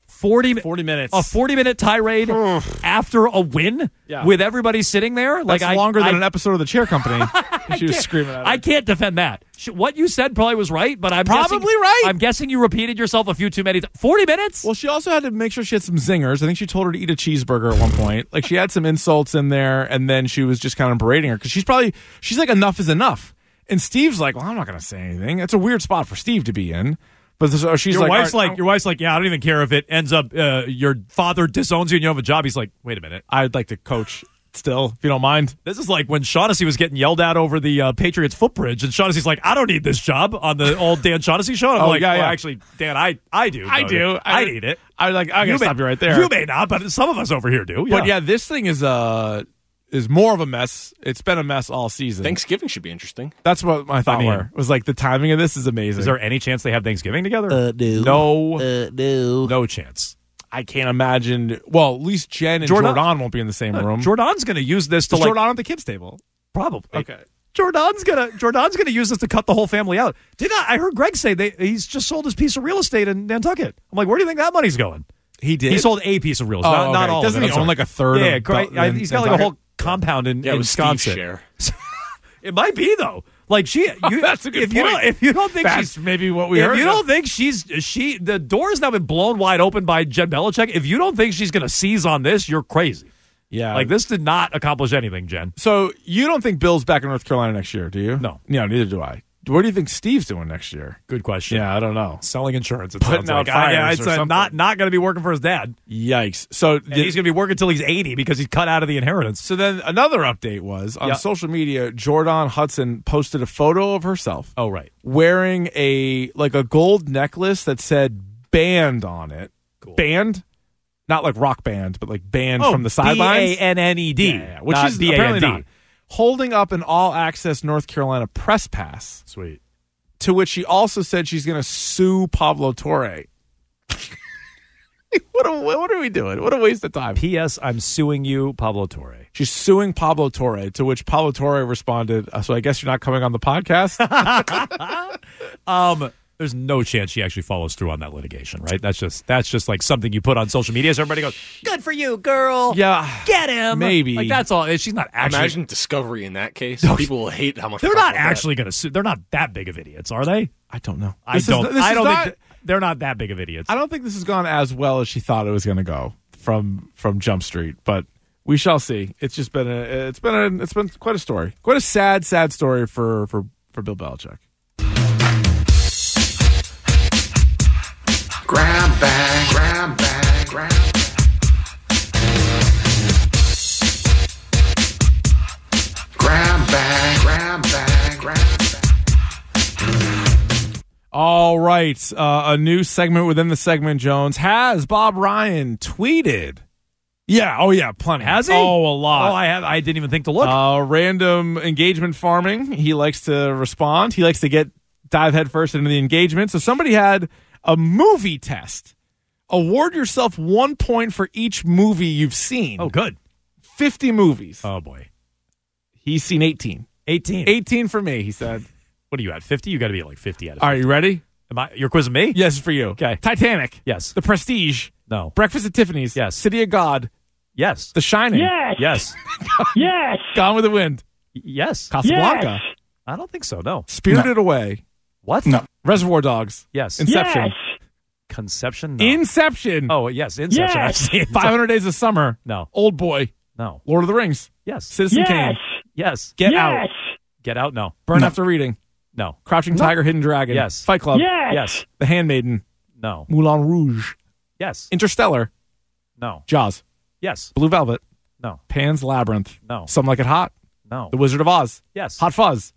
Speaker 5: 40
Speaker 6: minutes.
Speaker 5: A 40-minute tirade after a win with everybody sitting there?
Speaker 6: That's longer than an episode of The Chair Company. She was screaming at her.
Speaker 5: I can't defend that. What you said probably was right, but I'm guessing you repeated yourself a few too many times. 40 minutes?
Speaker 6: Well, she also had to make sure she had some zingers. I think she told her to eat a cheeseburger at one point. Like, she had some insults in there, and then she was just kind of berating her because she's like, enough is enough. And Steve's like, well, I'm not going to say anything. It's a weird spot for Steve to be in. But she's
Speaker 5: your wife's like, yeah, I don't even care if it ends up your father disowns you and you have a job. He's like, wait a minute.
Speaker 6: I'd like to coach still, if you don't mind.
Speaker 5: This is like when Shaughnessy was getting yelled at over the Patriots footbridge, and Shaughnessy's like, I don't need this job on the old Dan Shaughnessy show. And I'm actually, Dan, I do.
Speaker 6: I do.
Speaker 5: I need it.
Speaker 6: I'm going to stop you right there.
Speaker 5: You may not, but some of us over here do. Yeah.
Speaker 6: But yeah, this thing is more of a mess. It's been a mess all season.
Speaker 8: Thanksgiving should be interesting.
Speaker 6: That's what my thought were. It was like the timing of this is amazing.
Speaker 5: Is there any chance they have Thanksgiving together?
Speaker 6: No.
Speaker 5: No chance.
Speaker 6: I can't imagine. Well, at least Jen and Jordan won't be in the same room.
Speaker 5: Jordan's going to use this to
Speaker 6: Jordan at the kids' table.
Speaker 5: Probably.
Speaker 6: Okay.
Speaker 5: Jordan's gonna use this to cut the whole family out. I heard Greg say he's just sold his piece of real estate in Nantucket. I'm like, where do you think that money's going?
Speaker 6: He did.
Speaker 5: He sold a piece of real estate, not all.
Speaker 6: Doesn't
Speaker 5: of it.
Speaker 6: he own like a third?
Speaker 5: Yeah, he's got like a whole compound in Wisconsin.
Speaker 8: Share.
Speaker 5: It might be though. Like
Speaker 6: that's a good point.
Speaker 5: If you don't think
Speaker 6: that's maybe what we heard.
Speaker 5: If you don't think the door has now been blown wide open by Jen Belichick. If you don't think she's going to seize on this, you're crazy.
Speaker 6: Yeah,
Speaker 5: like this did not accomplish anything, Jen.
Speaker 6: So you don't think Bill's back in North Carolina next year, do you?
Speaker 5: No.
Speaker 6: Yeah, neither do I. What do you think Steve's doing next year?
Speaker 5: Good question.
Speaker 6: Yeah, I don't know.
Speaker 5: Selling insurance. It
Speaker 6: Putting
Speaker 5: sounds
Speaker 6: out
Speaker 5: like.
Speaker 6: fires
Speaker 5: It's
Speaker 6: or something.
Speaker 5: not going to be working for his dad.
Speaker 6: Yikes! So
Speaker 5: he's going to be working until he's 80 because he's cut out of the inheritance.
Speaker 6: So then another update was on social media. Jordan Hudson posted a photo of herself.
Speaker 5: Oh right,
Speaker 6: wearing a gold necklace that said "band" on it.
Speaker 5: Cool.
Speaker 6: Band. Not like rock band, but like band from the sidelines.
Speaker 5: BANNED.
Speaker 6: Yeah, which is apparently not. Holding up an all-access North Carolina press pass.
Speaker 5: Sweet.
Speaker 6: To which she also said she's going to sue Pablo Torre. What are we doing? What a waste of time.
Speaker 5: P.S. I'm suing you, Pablo Torre.
Speaker 6: She's suing Pablo Torre, to which Pablo Torre responded, so I guess you're not coming on the podcast?
Speaker 5: There's no chance she actually follows through on that litigation, right? That's just like something you put on social media, so everybody goes, "Good for you, girl."
Speaker 6: Yeah,
Speaker 5: get him.
Speaker 6: Maybe
Speaker 5: like that's all. She's not actually.
Speaker 8: Imagine Discovery in that case. People will hate how much.
Speaker 5: They're not actually going to sue. They're not that big of idiots, are they?
Speaker 6: I don't know.
Speaker 5: I don't think they're not that big of idiots.
Speaker 6: I don't think this has gone as well as she thought it was going to go from Jump Street, but we shall see. It's just been it's been quite a story, quite a sad story for Bill Belichick.
Speaker 16: Grab bag, grab bag, grab bag. Grab bag, grab bag, grab bag.
Speaker 6: All right, a new segment within the segment, Jones. Has Bob Ryan tweeted? Yeah, oh yeah, plenty.
Speaker 5: Has he?
Speaker 6: Oh, a lot.
Speaker 5: Oh, I didn't even think to look.
Speaker 6: Random engagement farming. He likes to respond. He likes to dive headfirst into the engagement. So somebody had a movie test. Award yourself 1 point for each movie you've seen.
Speaker 5: Oh, good.
Speaker 6: 50 movies.
Speaker 5: Oh, boy.
Speaker 6: He's seen 18. 18 for me, he said.
Speaker 5: What are you at, 50? You got to be at like 50 out of 50.
Speaker 6: All right, you ready?
Speaker 5: You're quizzing me?
Speaker 6: Yes, for you.
Speaker 5: Okay.
Speaker 6: Titanic.
Speaker 5: Yes.
Speaker 6: The Prestige.
Speaker 5: No.
Speaker 6: Breakfast at Tiffany's.
Speaker 5: Yes.
Speaker 6: City of God.
Speaker 5: Yes.
Speaker 6: The Shining.
Speaker 7: Yes.
Speaker 5: Yes.
Speaker 7: Yes.
Speaker 6: Gone with the Wind.
Speaker 5: Yes.
Speaker 6: Casablanca.
Speaker 7: Yes.
Speaker 5: I don't think so, no.
Speaker 6: Spirited Away.
Speaker 5: What?
Speaker 6: No. Reservoir Dogs.
Speaker 5: Yes.
Speaker 6: Inception.
Speaker 7: Yes.
Speaker 5: Conception? No.
Speaker 6: Inception.
Speaker 5: Oh, yes. Inception.
Speaker 7: Yes.
Speaker 5: I've seen
Speaker 6: 500 Days of Summer.
Speaker 5: No.
Speaker 6: Old Boy.
Speaker 5: No.
Speaker 6: Lord of the Rings.
Speaker 5: Yes.
Speaker 6: Citizen
Speaker 7: Yes.
Speaker 6: Kane.
Speaker 5: Yes.
Speaker 6: Get
Speaker 7: Yes.
Speaker 6: Out.
Speaker 5: Get Out? No.
Speaker 6: Burn After Reading.
Speaker 5: No.
Speaker 6: Crouching Tiger, Hidden Dragon.
Speaker 5: Yes.
Speaker 6: Fight Club.
Speaker 7: Yes.
Speaker 5: Yes.
Speaker 6: The Handmaiden.
Speaker 5: No.
Speaker 6: Moulin Rouge.
Speaker 5: Yes.
Speaker 6: Interstellar.
Speaker 5: No.
Speaker 6: Jaws.
Speaker 5: Yes.
Speaker 6: Blue Velvet.
Speaker 5: No.
Speaker 6: Pan's Labyrinth.
Speaker 5: No.
Speaker 6: Some Like It Hot.
Speaker 5: No.
Speaker 6: The Wizard of Oz.
Speaker 5: Yes.
Speaker 6: Hot Fuzz.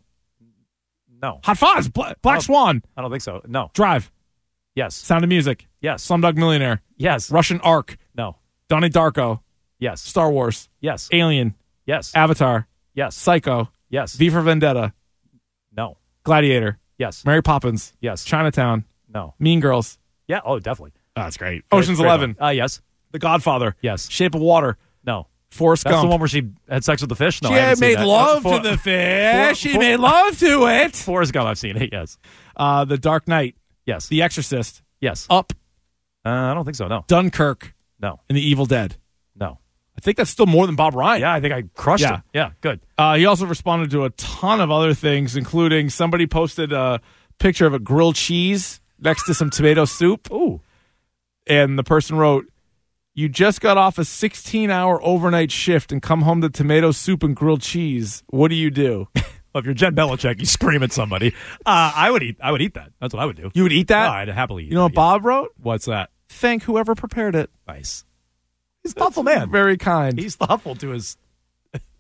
Speaker 5: No.
Speaker 6: Hot Fuzz. Black Swan.
Speaker 5: I don't think so. No.
Speaker 6: Drive.
Speaker 5: Yes.
Speaker 6: Sound of Music.
Speaker 5: Yes.
Speaker 6: Slumdog Millionaire.
Speaker 5: Yes.
Speaker 6: Russian Ark.
Speaker 5: No.
Speaker 6: Donnie Darko.
Speaker 5: Yes.
Speaker 6: Star Wars.
Speaker 5: Yes.
Speaker 6: Alien.
Speaker 5: Yes.
Speaker 6: Avatar.
Speaker 5: Yes.
Speaker 6: Psycho.
Speaker 5: Yes.
Speaker 6: V for Vendetta.
Speaker 5: No.
Speaker 6: Gladiator.
Speaker 5: Yes.
Speaker 6: Mary Poppins.
Speaker 5: Yes.
Speaker 6: Chinatown.
Speaker 5: No.
Speaker 6: Mean Girls.
Speaker 5: Yeah. Oh, definitely.
Speaker 6: Oh, that's great. Ocean's
Speaker 5: Great
Speaker 6: 11.
Speaker 5: one. Yes.
Speaker 6: The Godfather.
Speaker 5: Yes.
Speaker 6: Shape of Water.
Speaker 5: No.
Speaker 6: Forrest
Speaker 5: That's
Speaker 6: Gump.
Speaker 5: the one where she had sex with the fish? No,
Speaker 6: She
Speaker 5: I haven't seen
Speaker 6: made
Speaker 5: that.
Speaker 6: love to the fish. She made love to it.
Speaker 5: Forrest Gump, I've seen it, yes.
Speaker 6: The Dark Knight.
Speaker 5: Yes.
Speaker 6: The Exorcist.
Speaker 5: Yes.
Speaker 6: Up.
Speaker 5: I don't think so, no.
Speaker 6: Dunkirk.
Speaker 5: No.
Speaker 6: And The Evil Dead.
Speaker 5: No.
Speaker 6: I think that's still more than Bob Ryan.
Speaker 5: Yeah, I think I crushed it. Yeah, good.
Speaker 6: He also responded to a ton of other things, including somebody posted a picture of a grilled cheese next to some tomato soup.
Speaker 5: Ooh.
Speaker 6: And the person wrote, "You just got off a 16-hour overnight shift and come home to tomato soup and grilled cheese. What do you do?"
Speaker 5: Well, if you're Jen Belichick, you scream at somebody. I would eat that. That's what I would do.
Speaker 6: You would eat that?
Speaker 5: No, I'd happily eat
Speaker 6: You know what Bob wrote?
Speaker 5: What's that?
Speaker 6: Thank whoever prepared it.
Speaker 5: Nice. He's a thoughtful man.
Speaker 6: Very kind.
Speaker 5: He's thoughtful to his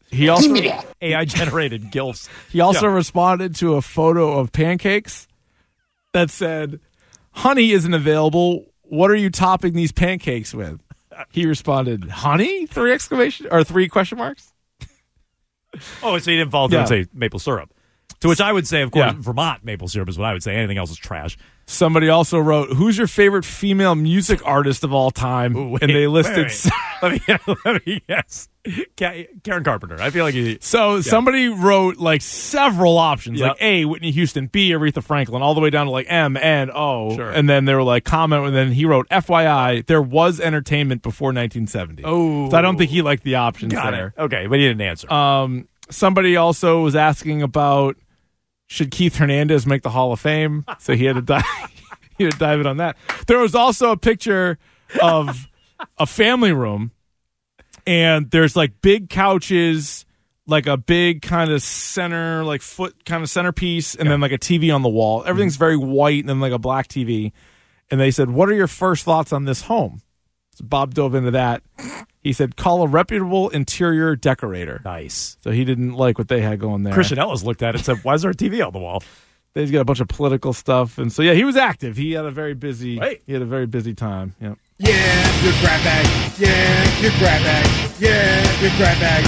Speaker 6: He also
Speaker 5: AI-generated gilfs.
Speaker 6: He also responded to a photo of pancakes that said, "Honey isn't available. What are you topping these pancakes with?" He responded, "Honey?" 3 question marks.
Speaker 5: Oh, so he didn't follow through and say maple syrup. To which I would say, of course, Vermont maple syrup is what I would say. Anything else is trash.
Speaker 6: Somebody also wrote, "Who's your favorite female music artist of all time?"
Speaker 5: Ooh,
Speaker 6: and they listed.
Speaker 5: Let me guess. Karen Carpenter. I feel like
Speaker 6: somebody wrote like several options, like A, Whitney Houston, B, Aretha Franklin, all the way down to like M, N, O.
Speaker 5: Sure.
Speaker 6: And then they were like, comment, and then he wrote, FYI, there was entertainment before 1970.
Speaker 5: Oh.
Speaker 6: So I don't think he liked the options
Speaker 5: Got
Speaker 6: there.
Speaker 5: it. Okay, but he didn't answer.
Speaker 6: Somebody also was asking about, should Keith Hernandez make the Hall of Fame? So he had to dive in on that. There was also a picture of a family room, and there's like big couches, like a big kind of center, like foot kind of centerpiece, and then like a TV on the wall. Everything's very white, and then like a black TV. And they said, "What are your first thoughts on this home?" So Bob dove into that. He said, "Call a reputable interior decorator."
Speaker 5: Nice.
Speaker 6: So he didn't like what they had going there.
Speaker 5: Christian Ellis looked at it and said, "Why is there a TV on the wall?"
Speaker 6: He's got a bunch of political stuff, and so he was active. He had a very busy.
Speaker 5: Right.
Speaker 6: He had a very busy time. Yeah.
Speaker 17: Yeah, your grab bag. Yeah, your grab bag. Yeah, your grab bag.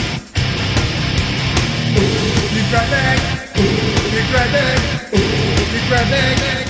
Speaker 17: Ooh, your grab bag. Ooh, your grab bag. Ooh, your grab bag.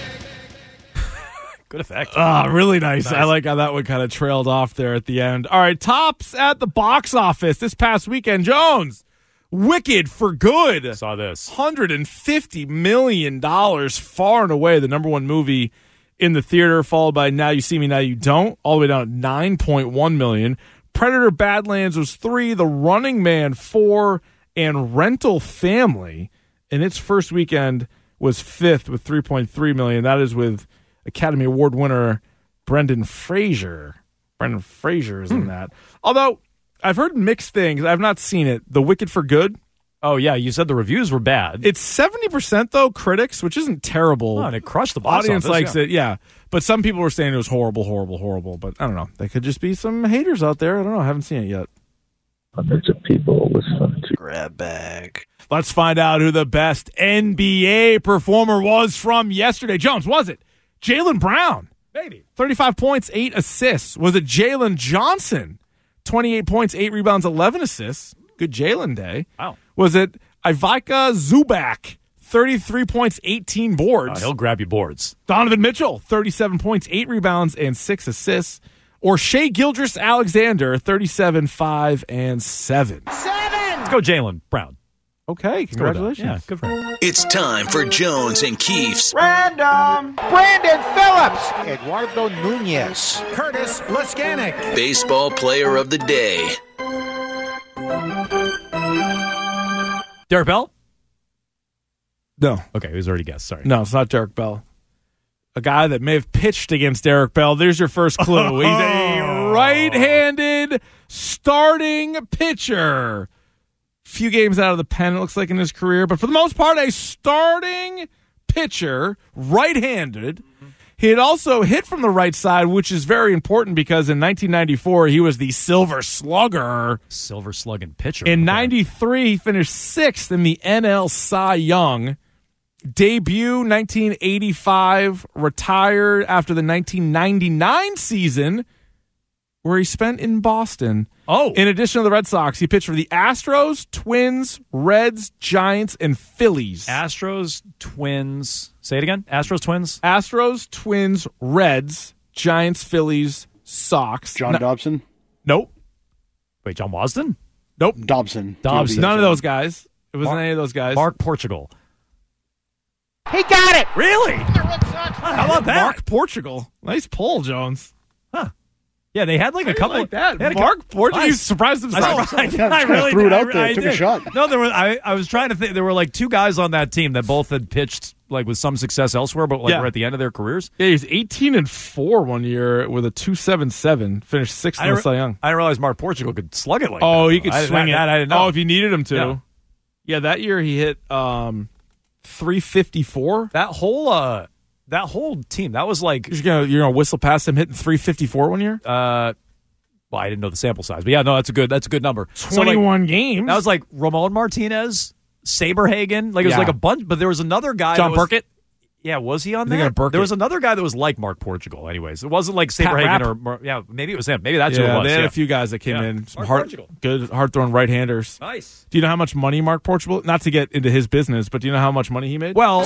Speaker 5: Good effect.
Speaker 6: Really nice. I like how that one kind of trailed off there at the end. All right, tops at the box office this past weekend. Jones, Wicked for Good.
Speaker 5: Saw this.
Speaker 6: $150 million, far and away the number one movie in the theater, followed by Now You See Me, Now You Don't, all the way down at $9.1 million. Predator Badlands was 3, The Running Man 4, and Rental Family in its first weekend was 5th with $3.3 million. That is with Academy Award winner Brendan Fraser. Brendan Fraser is in that. Although I've heard mixed things. I've not seen it. The Wicked for Good.
Speaker 5: Oh, yeah. You said the reviews were bad.
Speaker 6: It's 70%, though, critics, which isn't terrible.
Speaker 5: Oh, and it crushed the box
Speaker 6: audience
Speaker 5: office,
Speaker 6: likes it, yeah. But some people were saying it was horrible, horrible, horrible. But I don't know. There could just be some haters out there. I don't know. I haven't seen it yet.
Speaker 18: Hundreds of people listen to
Speaker 19: Grab Bag.
Speaker 6: Let's find out who the best NBA performer was from yesterday. Jones, was it Jaylen Brown?
Speaker 5: Maybe.
Speaker 6: 35 points, 8 assists. Was it Jalen Johnson? 28 points, 8 rebounds, 11 assists. Good Jalen day.
Speaker 5: Wow.
Speaker 6: Was it Ivica Zubac? 33 points, 18 boards.
Speaker 5: He'll grab you boards.
Speaker 6: Donovan Mitchell, 37 points, 8 rebounds, and 6 assists. Or Shai Gilgeous-Alexander, 37, 5, and 7.
Speaker 5: Let's go Jaylen Brown.
Speaker 6: Okay, congratulations.
Speaker 5: Yeah, good for him.
Speaker 20: It's time for Jones and Keefe's
Speaker 17: Random. Brandon Phillips. Eduardo Nunez. Curtis Leskanik.
Speaker 20: Baseball Player of the Day.
Speaker 5: Derek Bell?
Speaker 6: No.
Speaker 5: Okay, he was already guessed. Sorry.
Speaker 6: No, it's not Derek Bell. A guy that may have pitched against Derek Bell. There's your first clue. He's a right-handed starting pitcher. Few games out of the pen, it looks like, in his career. But for the most part, a starting pitcher, right-handed. He had also hit from the right side, which is very important because in 1994, he was the Silver Slugger.
Speaker 5: Silver slugging pitcher.
Speaker 6: In 93, he finished 6th in the NL Cy Young. Debut 1985, retired after the 1999 season, where he spent in Boston.
Speaker 5: Oh.
Speaker 6: In addition to the Red Sox, he pitched for the Astros, Twins, Reds, Giants, and Phillies.
Speaker 5: Astros, Twins. Say it again. Astros, Twins.
Speaker 6: Astros, Twins, Reds, Giants, Phillies, Sox.
Speaker 21: John Dobson?
Speaker 6: Nope.
Speaker 5: Wait, John Wasden?
Speaker 6: Nope.
Speaker 21: Dobson.
Speaker 6: None of those guys. It wasn't any of those guys.
Speaker 5: Mark Portugal.
Speaker 17: He got it.
Speaker 5: Really? How about that?
Speaker 6: Mark Portugal. Nice pull, Jones.
Speaker 5: Huh. Yeah, they had like a couple
Speaker 6: like that. Mark Portugal. You surprised himself.
Speaker 5: I really
Speaker 21: threw it out there. Took a shot.
Speaker 5: No, there were. I was trying to think. There were like 2 guys on that team that both had pitched like with some success elsewhere, but like were at the end of their careers.
Speaker 6: Yeah, he's 18-4 one year with a 2.77. Finished 6th in the Cy Young.
Speaker 5: I didn't realize Mark Portugal could slug it like that.
Speaker 6: Oh, he could swing it.
Speaker 5: I didn't know.
Speaker 6: Oh, if you needed him to. Yeah, that year he hit 354.
Speaker 5: That whole team. That was like
Speaker 6: you're gonna whistle past him hitting 354 one year.
Speaker 5: Well, I didn't know the sample size, but yeah, no, that's a good number.
Speaker 6: 21 games.
Speaker 5: That was like Ramon Martinez, Saberhagen. Like it was like a bunch, but there was another guy.
Speaker 6: John Burkett.
Speaker 5: Yeah, was he on
Speaker 6: I
Speaker 5: there?
Speaker 6: think
Speaker 5: There was another guy that was like Mark Portugal. Anyways, it wasn't like Saberhagen or maybe it was him. Maybe that's who it was.
Speaker 6: They had a few guys that came in, some
Speaker 5: Portugal.
Speaker 6: good hard-throwing right-handers.
Speaker 5: Nice.
Speaker 6: Do you know how much money Mark Portugal? Not to get into his business, but do you know how much money he made?
Speaker 5: Well,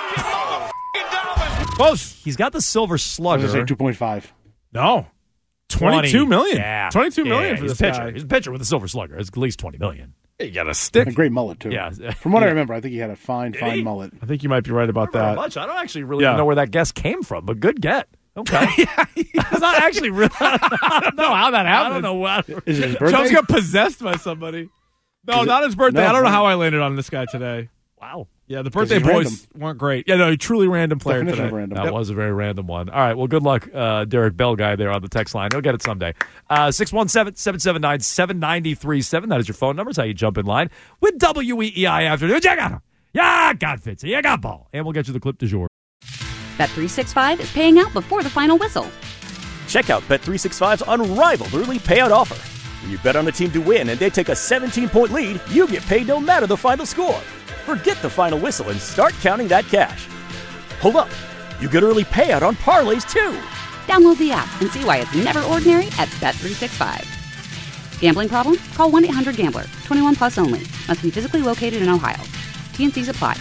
Speaker 6: close.
Speaker 5: He's got the Silver Slugger.
Speaker 19: I was going to say 2.5.
Speaker 6: No, 22 million.
Speaker 5: Yeah,
Speaker 6: 22 million for
Speaker 5: he's
Speaker 6: this
Speaker 5: a pitcher.
Speaker 6: guy.
Speaker 5: He's a pitcher with a Silver Slugger. It's at least $20 million.
Speaker 6: You got a stick.
Speaker 19: A great mullet, too.
Speaker 5: Yeah.
Speaker 19: From what I remember, I think he had a fine mullet.
Speaker 6: I think you might be right about
Speaker 5: Not
Speaker 6: that.
Speaker 5: much. I don't actually really know where that guess came from, but good get. Okay. It's not actually real. I don't know how that happened. I don't know what.
Speaker 19: Is it his birthday?
Speaker 6: Jones got possessed by somebody. No, not his birthday.
Speaker 19: No,
Speaker 6: I don't know how I landed on this guy today.
Speaker 5: Wow.
Speaker 6: Yeah, the birthday boys weren't great. Yeah, no, he truly random player
Speaker 19: Definition
Speaker 6: today.
Speaker 19: of random.
Speaker 5: That was a very random one. All right, well, good luck, Derek Bell guy there on the text line. He'll get it someday. 617-779-7937. That is your phone number. That's how you jump in line with WEEI Afternoon. Yeah, God, Fitzy. You got ball. And we'll get you the clip du jour.
Speaker 1: Bet365 is paying out before the final whistle.
Speaker 2: Check out Bet365's unrivaled early payout offer. When you bet on a team to win and they take a 17-point lead, you get paid no matter the final score. Forget the final whistle and start counting that cash. Hold up. You get early payout on parlays, too.
Speaker 1: Download the app and see why it's never ordinary at Bet365. Gambling problem? Call 1-800-GAMBLER. 21 plus only. Must be physically located in Ohio. T&Cs apply.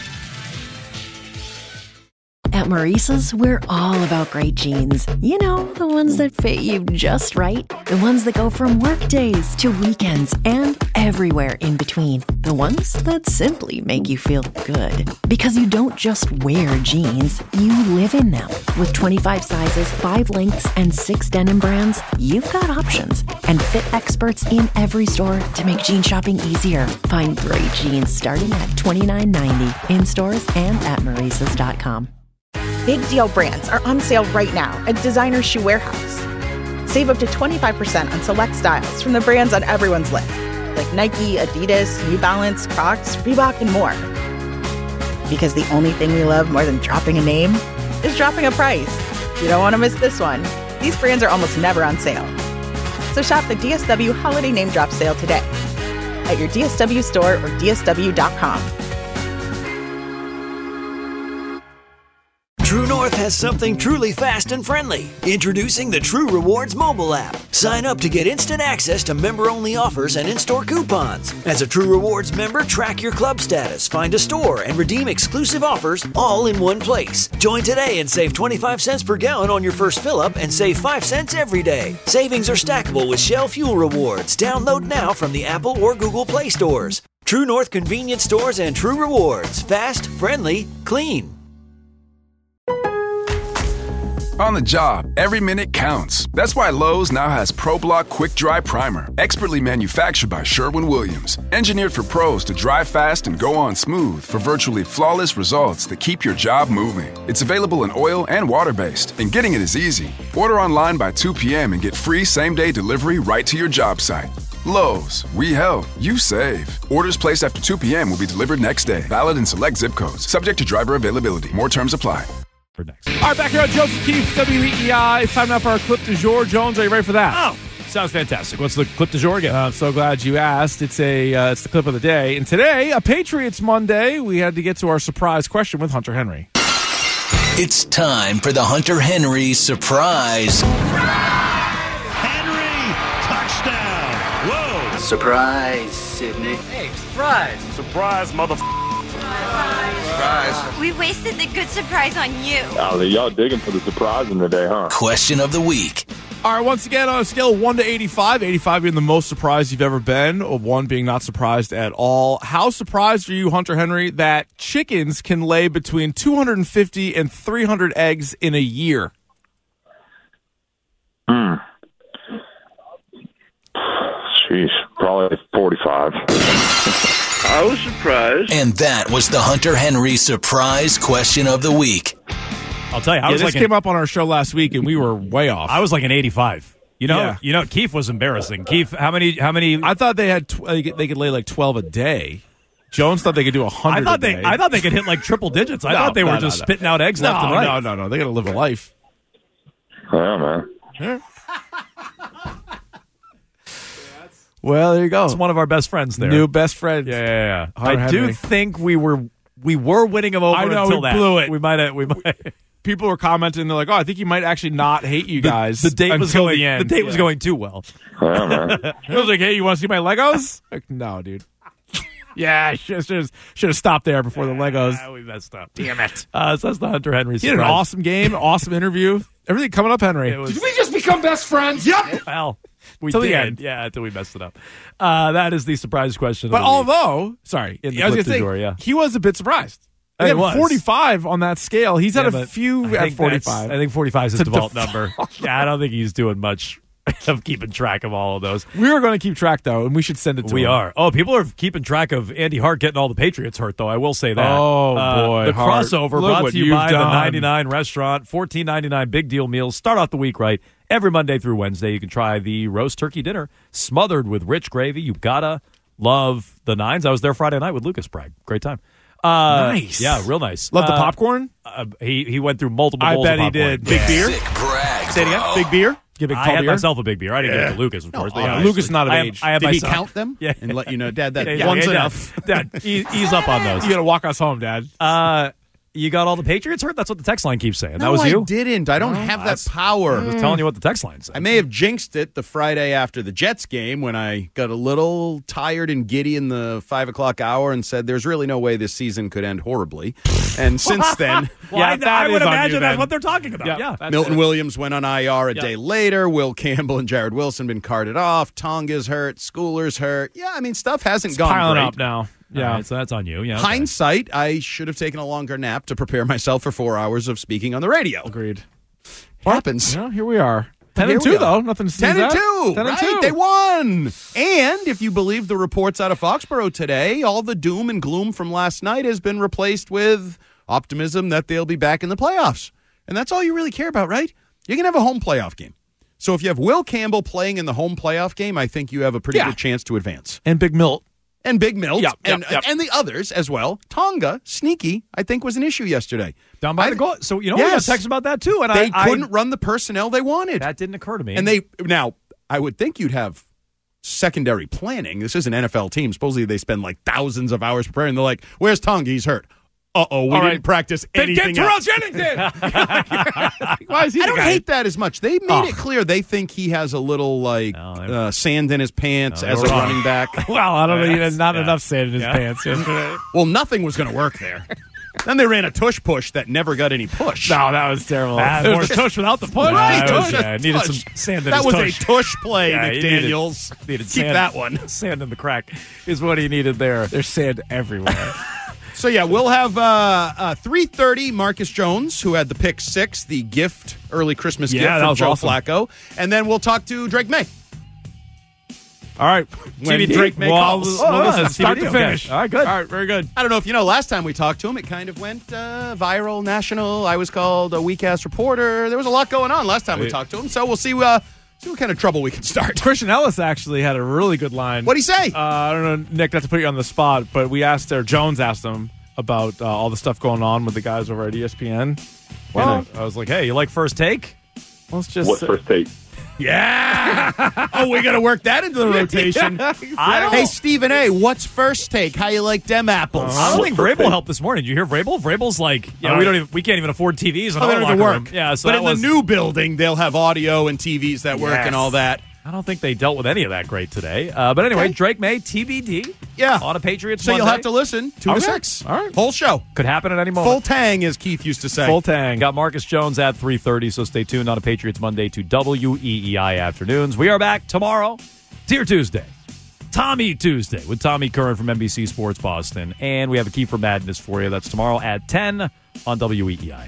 Speaker 13: At Maurice's, we're all about great jeans. You know, the ones that fit you just right. The ones that go from work days to weekends and everywhere in between. The ones that simply make you feel good. Because you don't just wear jeans, you live in them. With 25 sizes, 5 lengths, and 6 denim brands, you've got options. And fit experts in every store to make jean shopping easier. Find great jeans starting at $29.90 in stores and at Maurice's.com.
Speaker 14: Big Deal brands are on sale right now at Designer Shoe Warehouse. Save up to 25% on select styles from the brands on everyone's list, like Nike, Adidas, New Balance, Crocs, Reebok, and more. Because the only thing we love more than dropping a name is dropping a price. You don't want to miss this one. These brands are almost never on sale. So shop the DSW Holiday Name Drop Sale today at your DSW store or DSW.com.
Speaker 3: True North has something truly fast and friendly. Introducing the True Rewards mobile app. Sign up to get instant access to member-only offers and in-store coupons. As a True Rewards member, track your club status, find a store, and redeem exclusive offers all in one place. Join today and save 25 cents per gallon on your first fill-up and save 5 cents every day. Savings are stackable with Shell Fuel Rewards. Download now from the Apple or Google Play stores. True North convenience stores and True Rewards. Fast, friendly, clean.
Speaker 4: On the job, every minute counts. That's why Lowe's now has ProBlock Quick Dry Primer, expertly manufactured by Sherwin-Williams. Engineered for pros to dry fast and go on smooth for virtually flawless results that keep your job moving. It's available in oil and water-based, and getting it is easy. Order online by 2 p.m. and get free same-day delivery right to your job site. Lowe's, we help, you save. Orders placed after 2 p.m. will be delivered next day. Valid in select zip codes. Subject to driver availability. More terms apply.
Speaker 5: For next.
Speaker 6: All right, back here on Jones and Keefe, WEEI. It's time now for our clip du jour. Jones, are you ready for that?
Speaker 5: Oh, sounds fantastic. What's the clip du jour again?
Speaker 6: I'm so glad you asked. It's the clip of the day. And today, a Patriots Monday, we had to get to our surprise question with Hunter Henry.
Speaker 20: It's time for the Hunter Henry surprise.
Speaker 17: Henry, touchdown. Whoa.
Speaker 12: Surprise, Sydney.
Speaker 17: Hey, surprise.
Speaker 11: Surprise, motherfucker.
Speaker 12: Surprise.
Speaker 15: We wasted the good surprise on you.
Speaker 18: Y'all digging for the surprising today, huh?
Speaker 20: Question of the week.
Speaker 6: All right, once again, on a scale of 1 to 85, 85 being the most surprised you've ever been, or 1 being not surprised at all, how surprised are you, Hunter Henry, that chickens can lay between 250 and 300 eggs in a year?
Speaker 18: Jeez, probably 45.
Speaker 12: I was surprised.
Speaker 20: And that was the Hunter Henry surprise question of the week.
Speaker 5: I'll tell you,
Speaker 6: this came up on our show last week, and we were way off.
Speaker 5: I was like an 85. You know, Keefe was embarrassing. Keefe, how many? I
Speaker 6: thought they had they could lay like 12 a day. Jones thought they could do 100 a day.
Speaker 5: I thought they could hit like triple digits. I thought they were just spitting out eggs left and right.
Speaker 6: No. They got to live a life.
Speaker 18: Yeah, man.
Speaker 6: Yeah. Well, there you go.
Speaker 5: It's one of our best friends there.
Speaker 6: New best friend.
Speaker 5: Yeah.
Speaker 6: Hunter
Speaker 5: I do
Speaker 6: Henry.
Speaker 5: think we were winning him over
Speaker 6: I know,
Speaker 5: until
Speaker 6: we
Speaker 5: that.
Speaker 6: blew it.
Speaker 5: We might.
Speaker 6: People were commenting. They're like, "Oh, I think he might actually not hate you guys."
Speaker 5: The date was
Speaker 6: until
Speaker 5: going.
Speaker 6: the end.
Speaker 5: The date was going too well.
Speaker 6: I was like, "Hey, you want to see my Legos?" Like, no, dude. Yeah, I should have stopped there before the Legos.
Speaker 5: We messed up.
Speaker 6: Damn it.
Speaker 5: So that's the Hunter Henry.
Speaker 6: He had an awesome game, awesome interview. Everything coming up, Henry.
Speaker 17: Did we just become best friends? Yep.
Speaker 5: Well, we
Speaker 6: Till
Speaker 5: did.
Speaker 6: the end.
Speaker 5: Yeah, until we messed it up. That is the surprise question.
Speaker 6: But
Speaker 5: of the week.
Speaker 6: although, sorry,
Speaker 5: In the
Speaker 6: I was
Speaker 5: clip
Speaker 6: gonna
Speaker 5: du
Speaker 6: say,
Speaker 5: jour, yeah.
Speaker 6: he was a bit surprised.
Speaker 5: He
Speaker 6: He had
Speaker 5: was.
Speaker 6: 45 on that scale. He's had
Speaker 5: Yeah,
Speaker 6: a
Speaker 5: but
Speaker 6: few
Speaker 5: I
Speaker 6: at
Speaker 5: think
Speaker 6: 45.
Speaker 5: I think 45 is his
Speaker 6: It's a
Speaker 5: default
Speaker 6: default
Speaker 5: number. Yeah, I don't think he's doing much of keeping track of all of those.
Speaker 6: We are going to keep track, though, and we should send it to
Speaker 5: We
Speaker 6: him.
Speaker 5: are. Oh, people are keeping track of Andy Hart getting all the Patriots hurt, though. I will say that.
Speaker 6: Oh, boy,
Speaker 5: The
Speaker 6: Hart.
Speaker 5: crossover
Speaker 6: Look
Speaker 5: brought
Speaker 6: what
Speaker 5: to you
Speaker 6: you've
Speaker 5: by the
Speaker 6: done.
Speaker 5: 99 Restaurant. $14.99 big deal meals. Start off the week right. Every Monday through Wednesday, you can try the roast turkey dinner smothered with rich gravy. You gotta love the Nines. I was there Friday night with Lucas Bragg. Great time.
Speaker 6: Nice.
Speaker 5: Yeah, real nice.
Speaker 6: Love the popcorn?
Speaker 5: He went through multiple
Speaker 6: I
Speaker 5: bowls
Speaker 6: bet
Speaker 5: of
Speaker 6: he
Speaker 5: popcorn.
Speaker 6: did. Big beer? Say it again. Big beer? Get a big
Speaker 5: I
Speaker 6: tall
Speaker 5: had
Speaker 6: beer?
Speaker 5: myself a big beer. I didn't give it to Lucas, of course. But yeah,
Speaker 6: Lucas not of
Speaker 5: I have-
Speaker 6: age.
Speaker 5: I have
Speaker 21: Did he
Speaker 5: myself.
Speaker 21: count them?
Speaker 5: Yeah.
Speaker 21: And let you know, Dad, that
Speaker 5: Yeah,
Speaker 21: one's
Speaker 5: Dad.
Speaker 21: enough.
Speaker 5: Dad, ease up on those.
Speaker 6: You got to walk us home, Dad.
Speaker 5: You got all the Patriots hurt? That's what the text line keeps saying.
Speaker 21: No,
Speaker 5: that was you?
Speaker 21: I didn't. I don't have that power.
Speaker 5: I'm just telling you what the text line said.
Speaker 21: I may have jinxed it the Friday after the Jets game when I got a little tired and giddy in the 5 o'clock hour and said, there's really no way this season could end horribly. And since then,
Speaker 5: Well, I would
Speaker 6: is on
Speaker 5: imagine
Speaker 6: you,
Speaker 5: that's
Speaker 6: then.
Speaker 5: what they're talking about. Yeah.
Speaker 21: Milton Williams went on IR a day later. Will Campbell and Jared Wilson been carted off. Tonga's hurt. Schooler's hurt. Yeah, I mean, stuff hasn't gone
Speaker 6: Piling
Speaker 21: great.
Speaker 6: up now.
Speaker 5: Yeah. All right, so that's on you. Yeah. okay.
Speaker 21: Hindsight, I should have taken a longer nap to prepare myself for 4 hours of speaking on the radio.
Speaker 6: Agreed.
Speaker 21: Happens.
Speaker 6: Yeah, here we are. 10
Speaker 21: Here
Speaker 6: and
Speaker 21: we
Speaker 6: 2,
Speaker 21: go.
Speaker 6: though. Nothing to sneeze
Speaker 21: 10 and
Speaker 6: at.
Speaker 21: 2.
Speaker 6: 10 and
Speaker 21: Right?
Speaker 6: 2.
Speaker 21: They won. And if you believe the reports out of Foxborough today, all the doom and gloom from last night has been replaced with optimism that they'll be back in the playoffs. And that's all you really care about, right? You're going to have a home playoff game. So if you have Will Campbell playing in the home playoff game, I think you have a pretty good chance to advance.
Speaker 6: And Big Milt.
Speaker 21: And Big Milt,
Speaker 6: Yep,
Speaker 21: and the others as well. Tonga, sneaky, I think was an issue yesterday.
Speaker 5: Down by the goal. So, we got text about that, too. And
Speaker 21: they
Speaker 5: I
Speaker 21: couldn't run the personnel they wanted.
Speaker 5: That didn't occur to me.
Speaker 21: And now, I would think you'd have secondary planning. This is an NFL team. Supposedly they spend like thousands of hours preparing. They're like, where's Tonga? He's hurt. Uh-oh, we didn't practice anything
Speaker 6: Get Terrell
Speaker 21: else.
Speaker 6: Jennings in! Why is he
Speaker 21: I
Speaker 6: the
Speaker 21: don't
Speaker 6: guy?
Speaker 21: hate that as much. They made it clear they think he has a little sand in his pants as a running back.
Speaker 6: Well, I don't know. He had not enough sand in his pants yesterday.
Speaker 21: Well, nothing was going to work there. Then they ran a tush push that never got any push.
Speaker 6: No, that was terrible.
Speaker 5: Bad.
Speaker 6: It was a tush without the push.
Speaker 21: Right,
Speaker 5: That was-
Speaker 21: tush.
Speaker 5: yeah, needed some sand in
Speaker 21: That
Speaker 5: his
Speaker 21: was
Speaker 5: tush.
Speaker 21: a tush play,
Speaker 5: Yeah, he
Speaker 21: McDaniels.
Speaker 5: Needed
Speaker 21: Keep
Speaker 5: sand,
Speaker 21: that one.
Speaker 5: Sand in the crack is what he needed there.
Speaker 6: There's sand everywhere.
Speaker 21: So, yeah, we'll have 3:30 Marcus Jones, who had the pick 6, the gift, early Christmas gift
Speaker 6: that
Speaker 21: from
Speaker 6: was
Speaker 21: Joe
Speaker 6: awesome.
Speaker 21: Flacco. And then we'll talk to Drake May.
Speaker 6: All right.
Speaker 21: When
Speaker 6: TBD.
Speaker 21: Drake May
Speaker 6: Well,
Speaker 21: calls.
Speaker 6: listen, start
Speaker 5: TBD,
Speaker 6: to
Speaker 5: okay.
Speaker 6: finish.
Speaker 5: All right, good.
Speaker 6: All right, very good.
Speaker 21: I don't know if you know, last time we talked to him, it kind of went viral, national. I was called a weak-ass reporter. There was a lot going on last time we talked to him. So we'll see what kind of trouble we can start.
Speaker 6: Christian Ellis actually had a really good line.
Speaker 21: What'd he say?
Speaker 6: I don't know, Nick, not to put you on the spot, but Jones asked him about all the stuff going on with the guys over at ESPN.
Speaker 5: Well, I was like, hey, you like First Take?
Speaker 6: Let's just
Speaker 18: What's first take?
Speaker 21: Yeah. Oh, we got to work that into the rotation. Hey, Stephen A., what's first take? How you like them apples?
Speaker 5: I don't think Vrabel helped this morning. Did you hear Vrabel? Vrabel's like, we can't even afford TVs in
Speaker 21: Oh, they
Speaker 5: our
Speaker 21: don't even
Speaker 5: locker
Speaker 21: work.
Speaker 5: room. Yeah, so
Speaker 21: but
Speaker 5: that
Speaker 21: in
Speaker 5: was,
Speaker 21: the new building, they'll have audio and TVs that work and all that.
Speaker 5: I don't think they dealt with any of that great today. But anyway, Drake May, TBD.
Speaker 21: Yeah.
Speaker 5: On a Patriots
Speaker 21: So you'll
Speaker 5: Monday.
Speaker 21: have to listen 2 to 6.
Speaker 6: All right.
Speaker 21: Whole show.
Speaker 5: Could happen at any moment.
Speaker 21: Full tang, as Keith used to say.
Speaker 6: Full tang.
Speaker 5: Got Marcus Jones at 3:30, so stay tuned on a Patriots Monday to WEEI Afternoons. We are back tomorrow, Dear Tuesday, Tommy Tuesday, with Tommy Curran from NBC Sports Boston. And we have a key for madness for you. That's tomorrow at 10 on WEEI.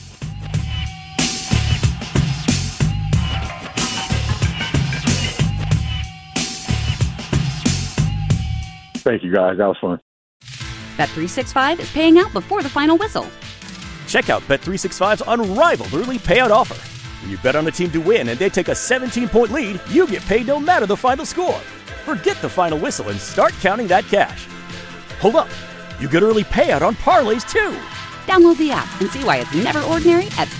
Speaker 18: Thank you, guys. That was fun.
Speaker 1: Bet365 is paying out before the final whistle.
Speaker 2: Check out Bet365's unrivaled early payout offer. When you bet on a team to win and they take a 17-point lead, you get paid no matter the final score. Forget the final whistle and start counting that cash. Hold up. You get early payout on parlays, too.
Speaker 1: Download the app and see why it's never ordinary at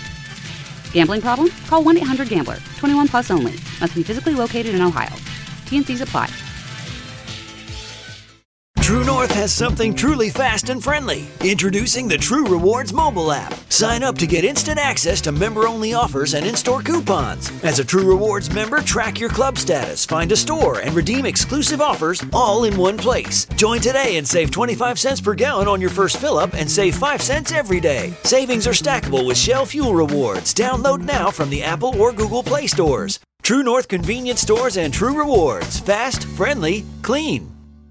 Speaker 1: Bet365. Gambling problem? Call 1-800-GAMBLER. 21 plus only. Must be physically located in Ohio. T&Cs apply.
Speaker 3: True North has something truly fast and friendly. Introducing the True Rewards mobile app. Sign up to get instant access to member-only offers and in-store coupons. As a True Rewards member, track your club status, find a store, and redeem exclusive offers all in one place. Join today and save 25 cents per gallon on your first fill-up and save 5 cents every day. Savings are stackable with Shell Fuel Rewards. Download now from the Apple or Google Play stores. True North convenience stores and True Rewards. Fast, friendly, clean.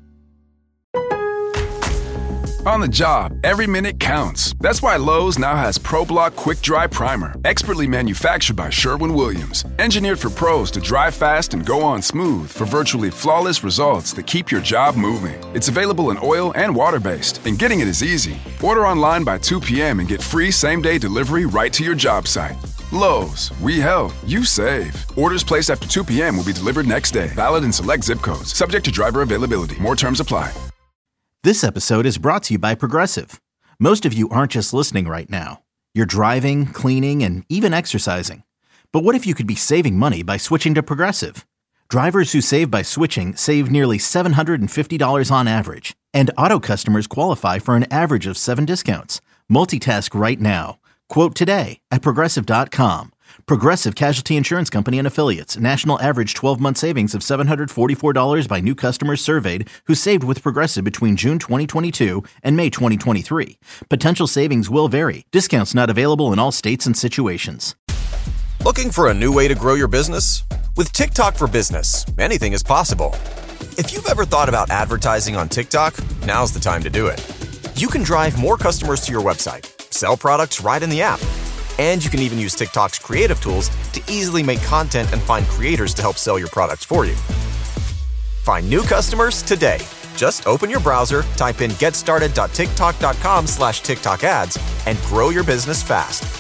Speaker 4: On the job, every minute counts. That's why Lowe's now has ProBlock Quick Dry Primer, expertly manufactured by Sherwin-Williams. Engineered for pros to dry fast and go on smooth for virtually flawless results that keep your job moving. It's available in oil and water-based, and getting it is easy. Order online by 2 p.m. and get free same-day delivery right to your job site. Lowe's, we help, you save. Orders placed after 2 p.m. will be delivered next day. Valid in select zip codes. Subject to driver availability. More terms apply.
Speaker 9: This episode is brought to you by Progressive. Most of you aren't just listening right now. You're driving, cleaning, and even exercising. But what if you could be saving money by switching to Progressive? Drivers who save by switching save nearly $750 on average. And auto customers qualify for an average of 7 discounts. Multitask right now. Quote today at Progressive.com. Progressive Casualty Insurance Company and Affiliates. National average 12-month savings of $744 by new customers surveyed who saved with Progressive between June 2022 and May 2023. Potential savings will vary. Discounts not available in all states and situations.
Speaker 22: Looking for a new way to grow your business? With TikTok for Business, anything is possible. If you've ever thought about advertising on TikTok, now's the time to do it. You can drive more customers to your website, sell products right in the app, and you can even use TikTok's creative tools to easily make content and find creators to help sell your products for you. Find new customers today. Just open your browser, type in getstarted.tiktok.com/TikTok ads, and grow your business fast.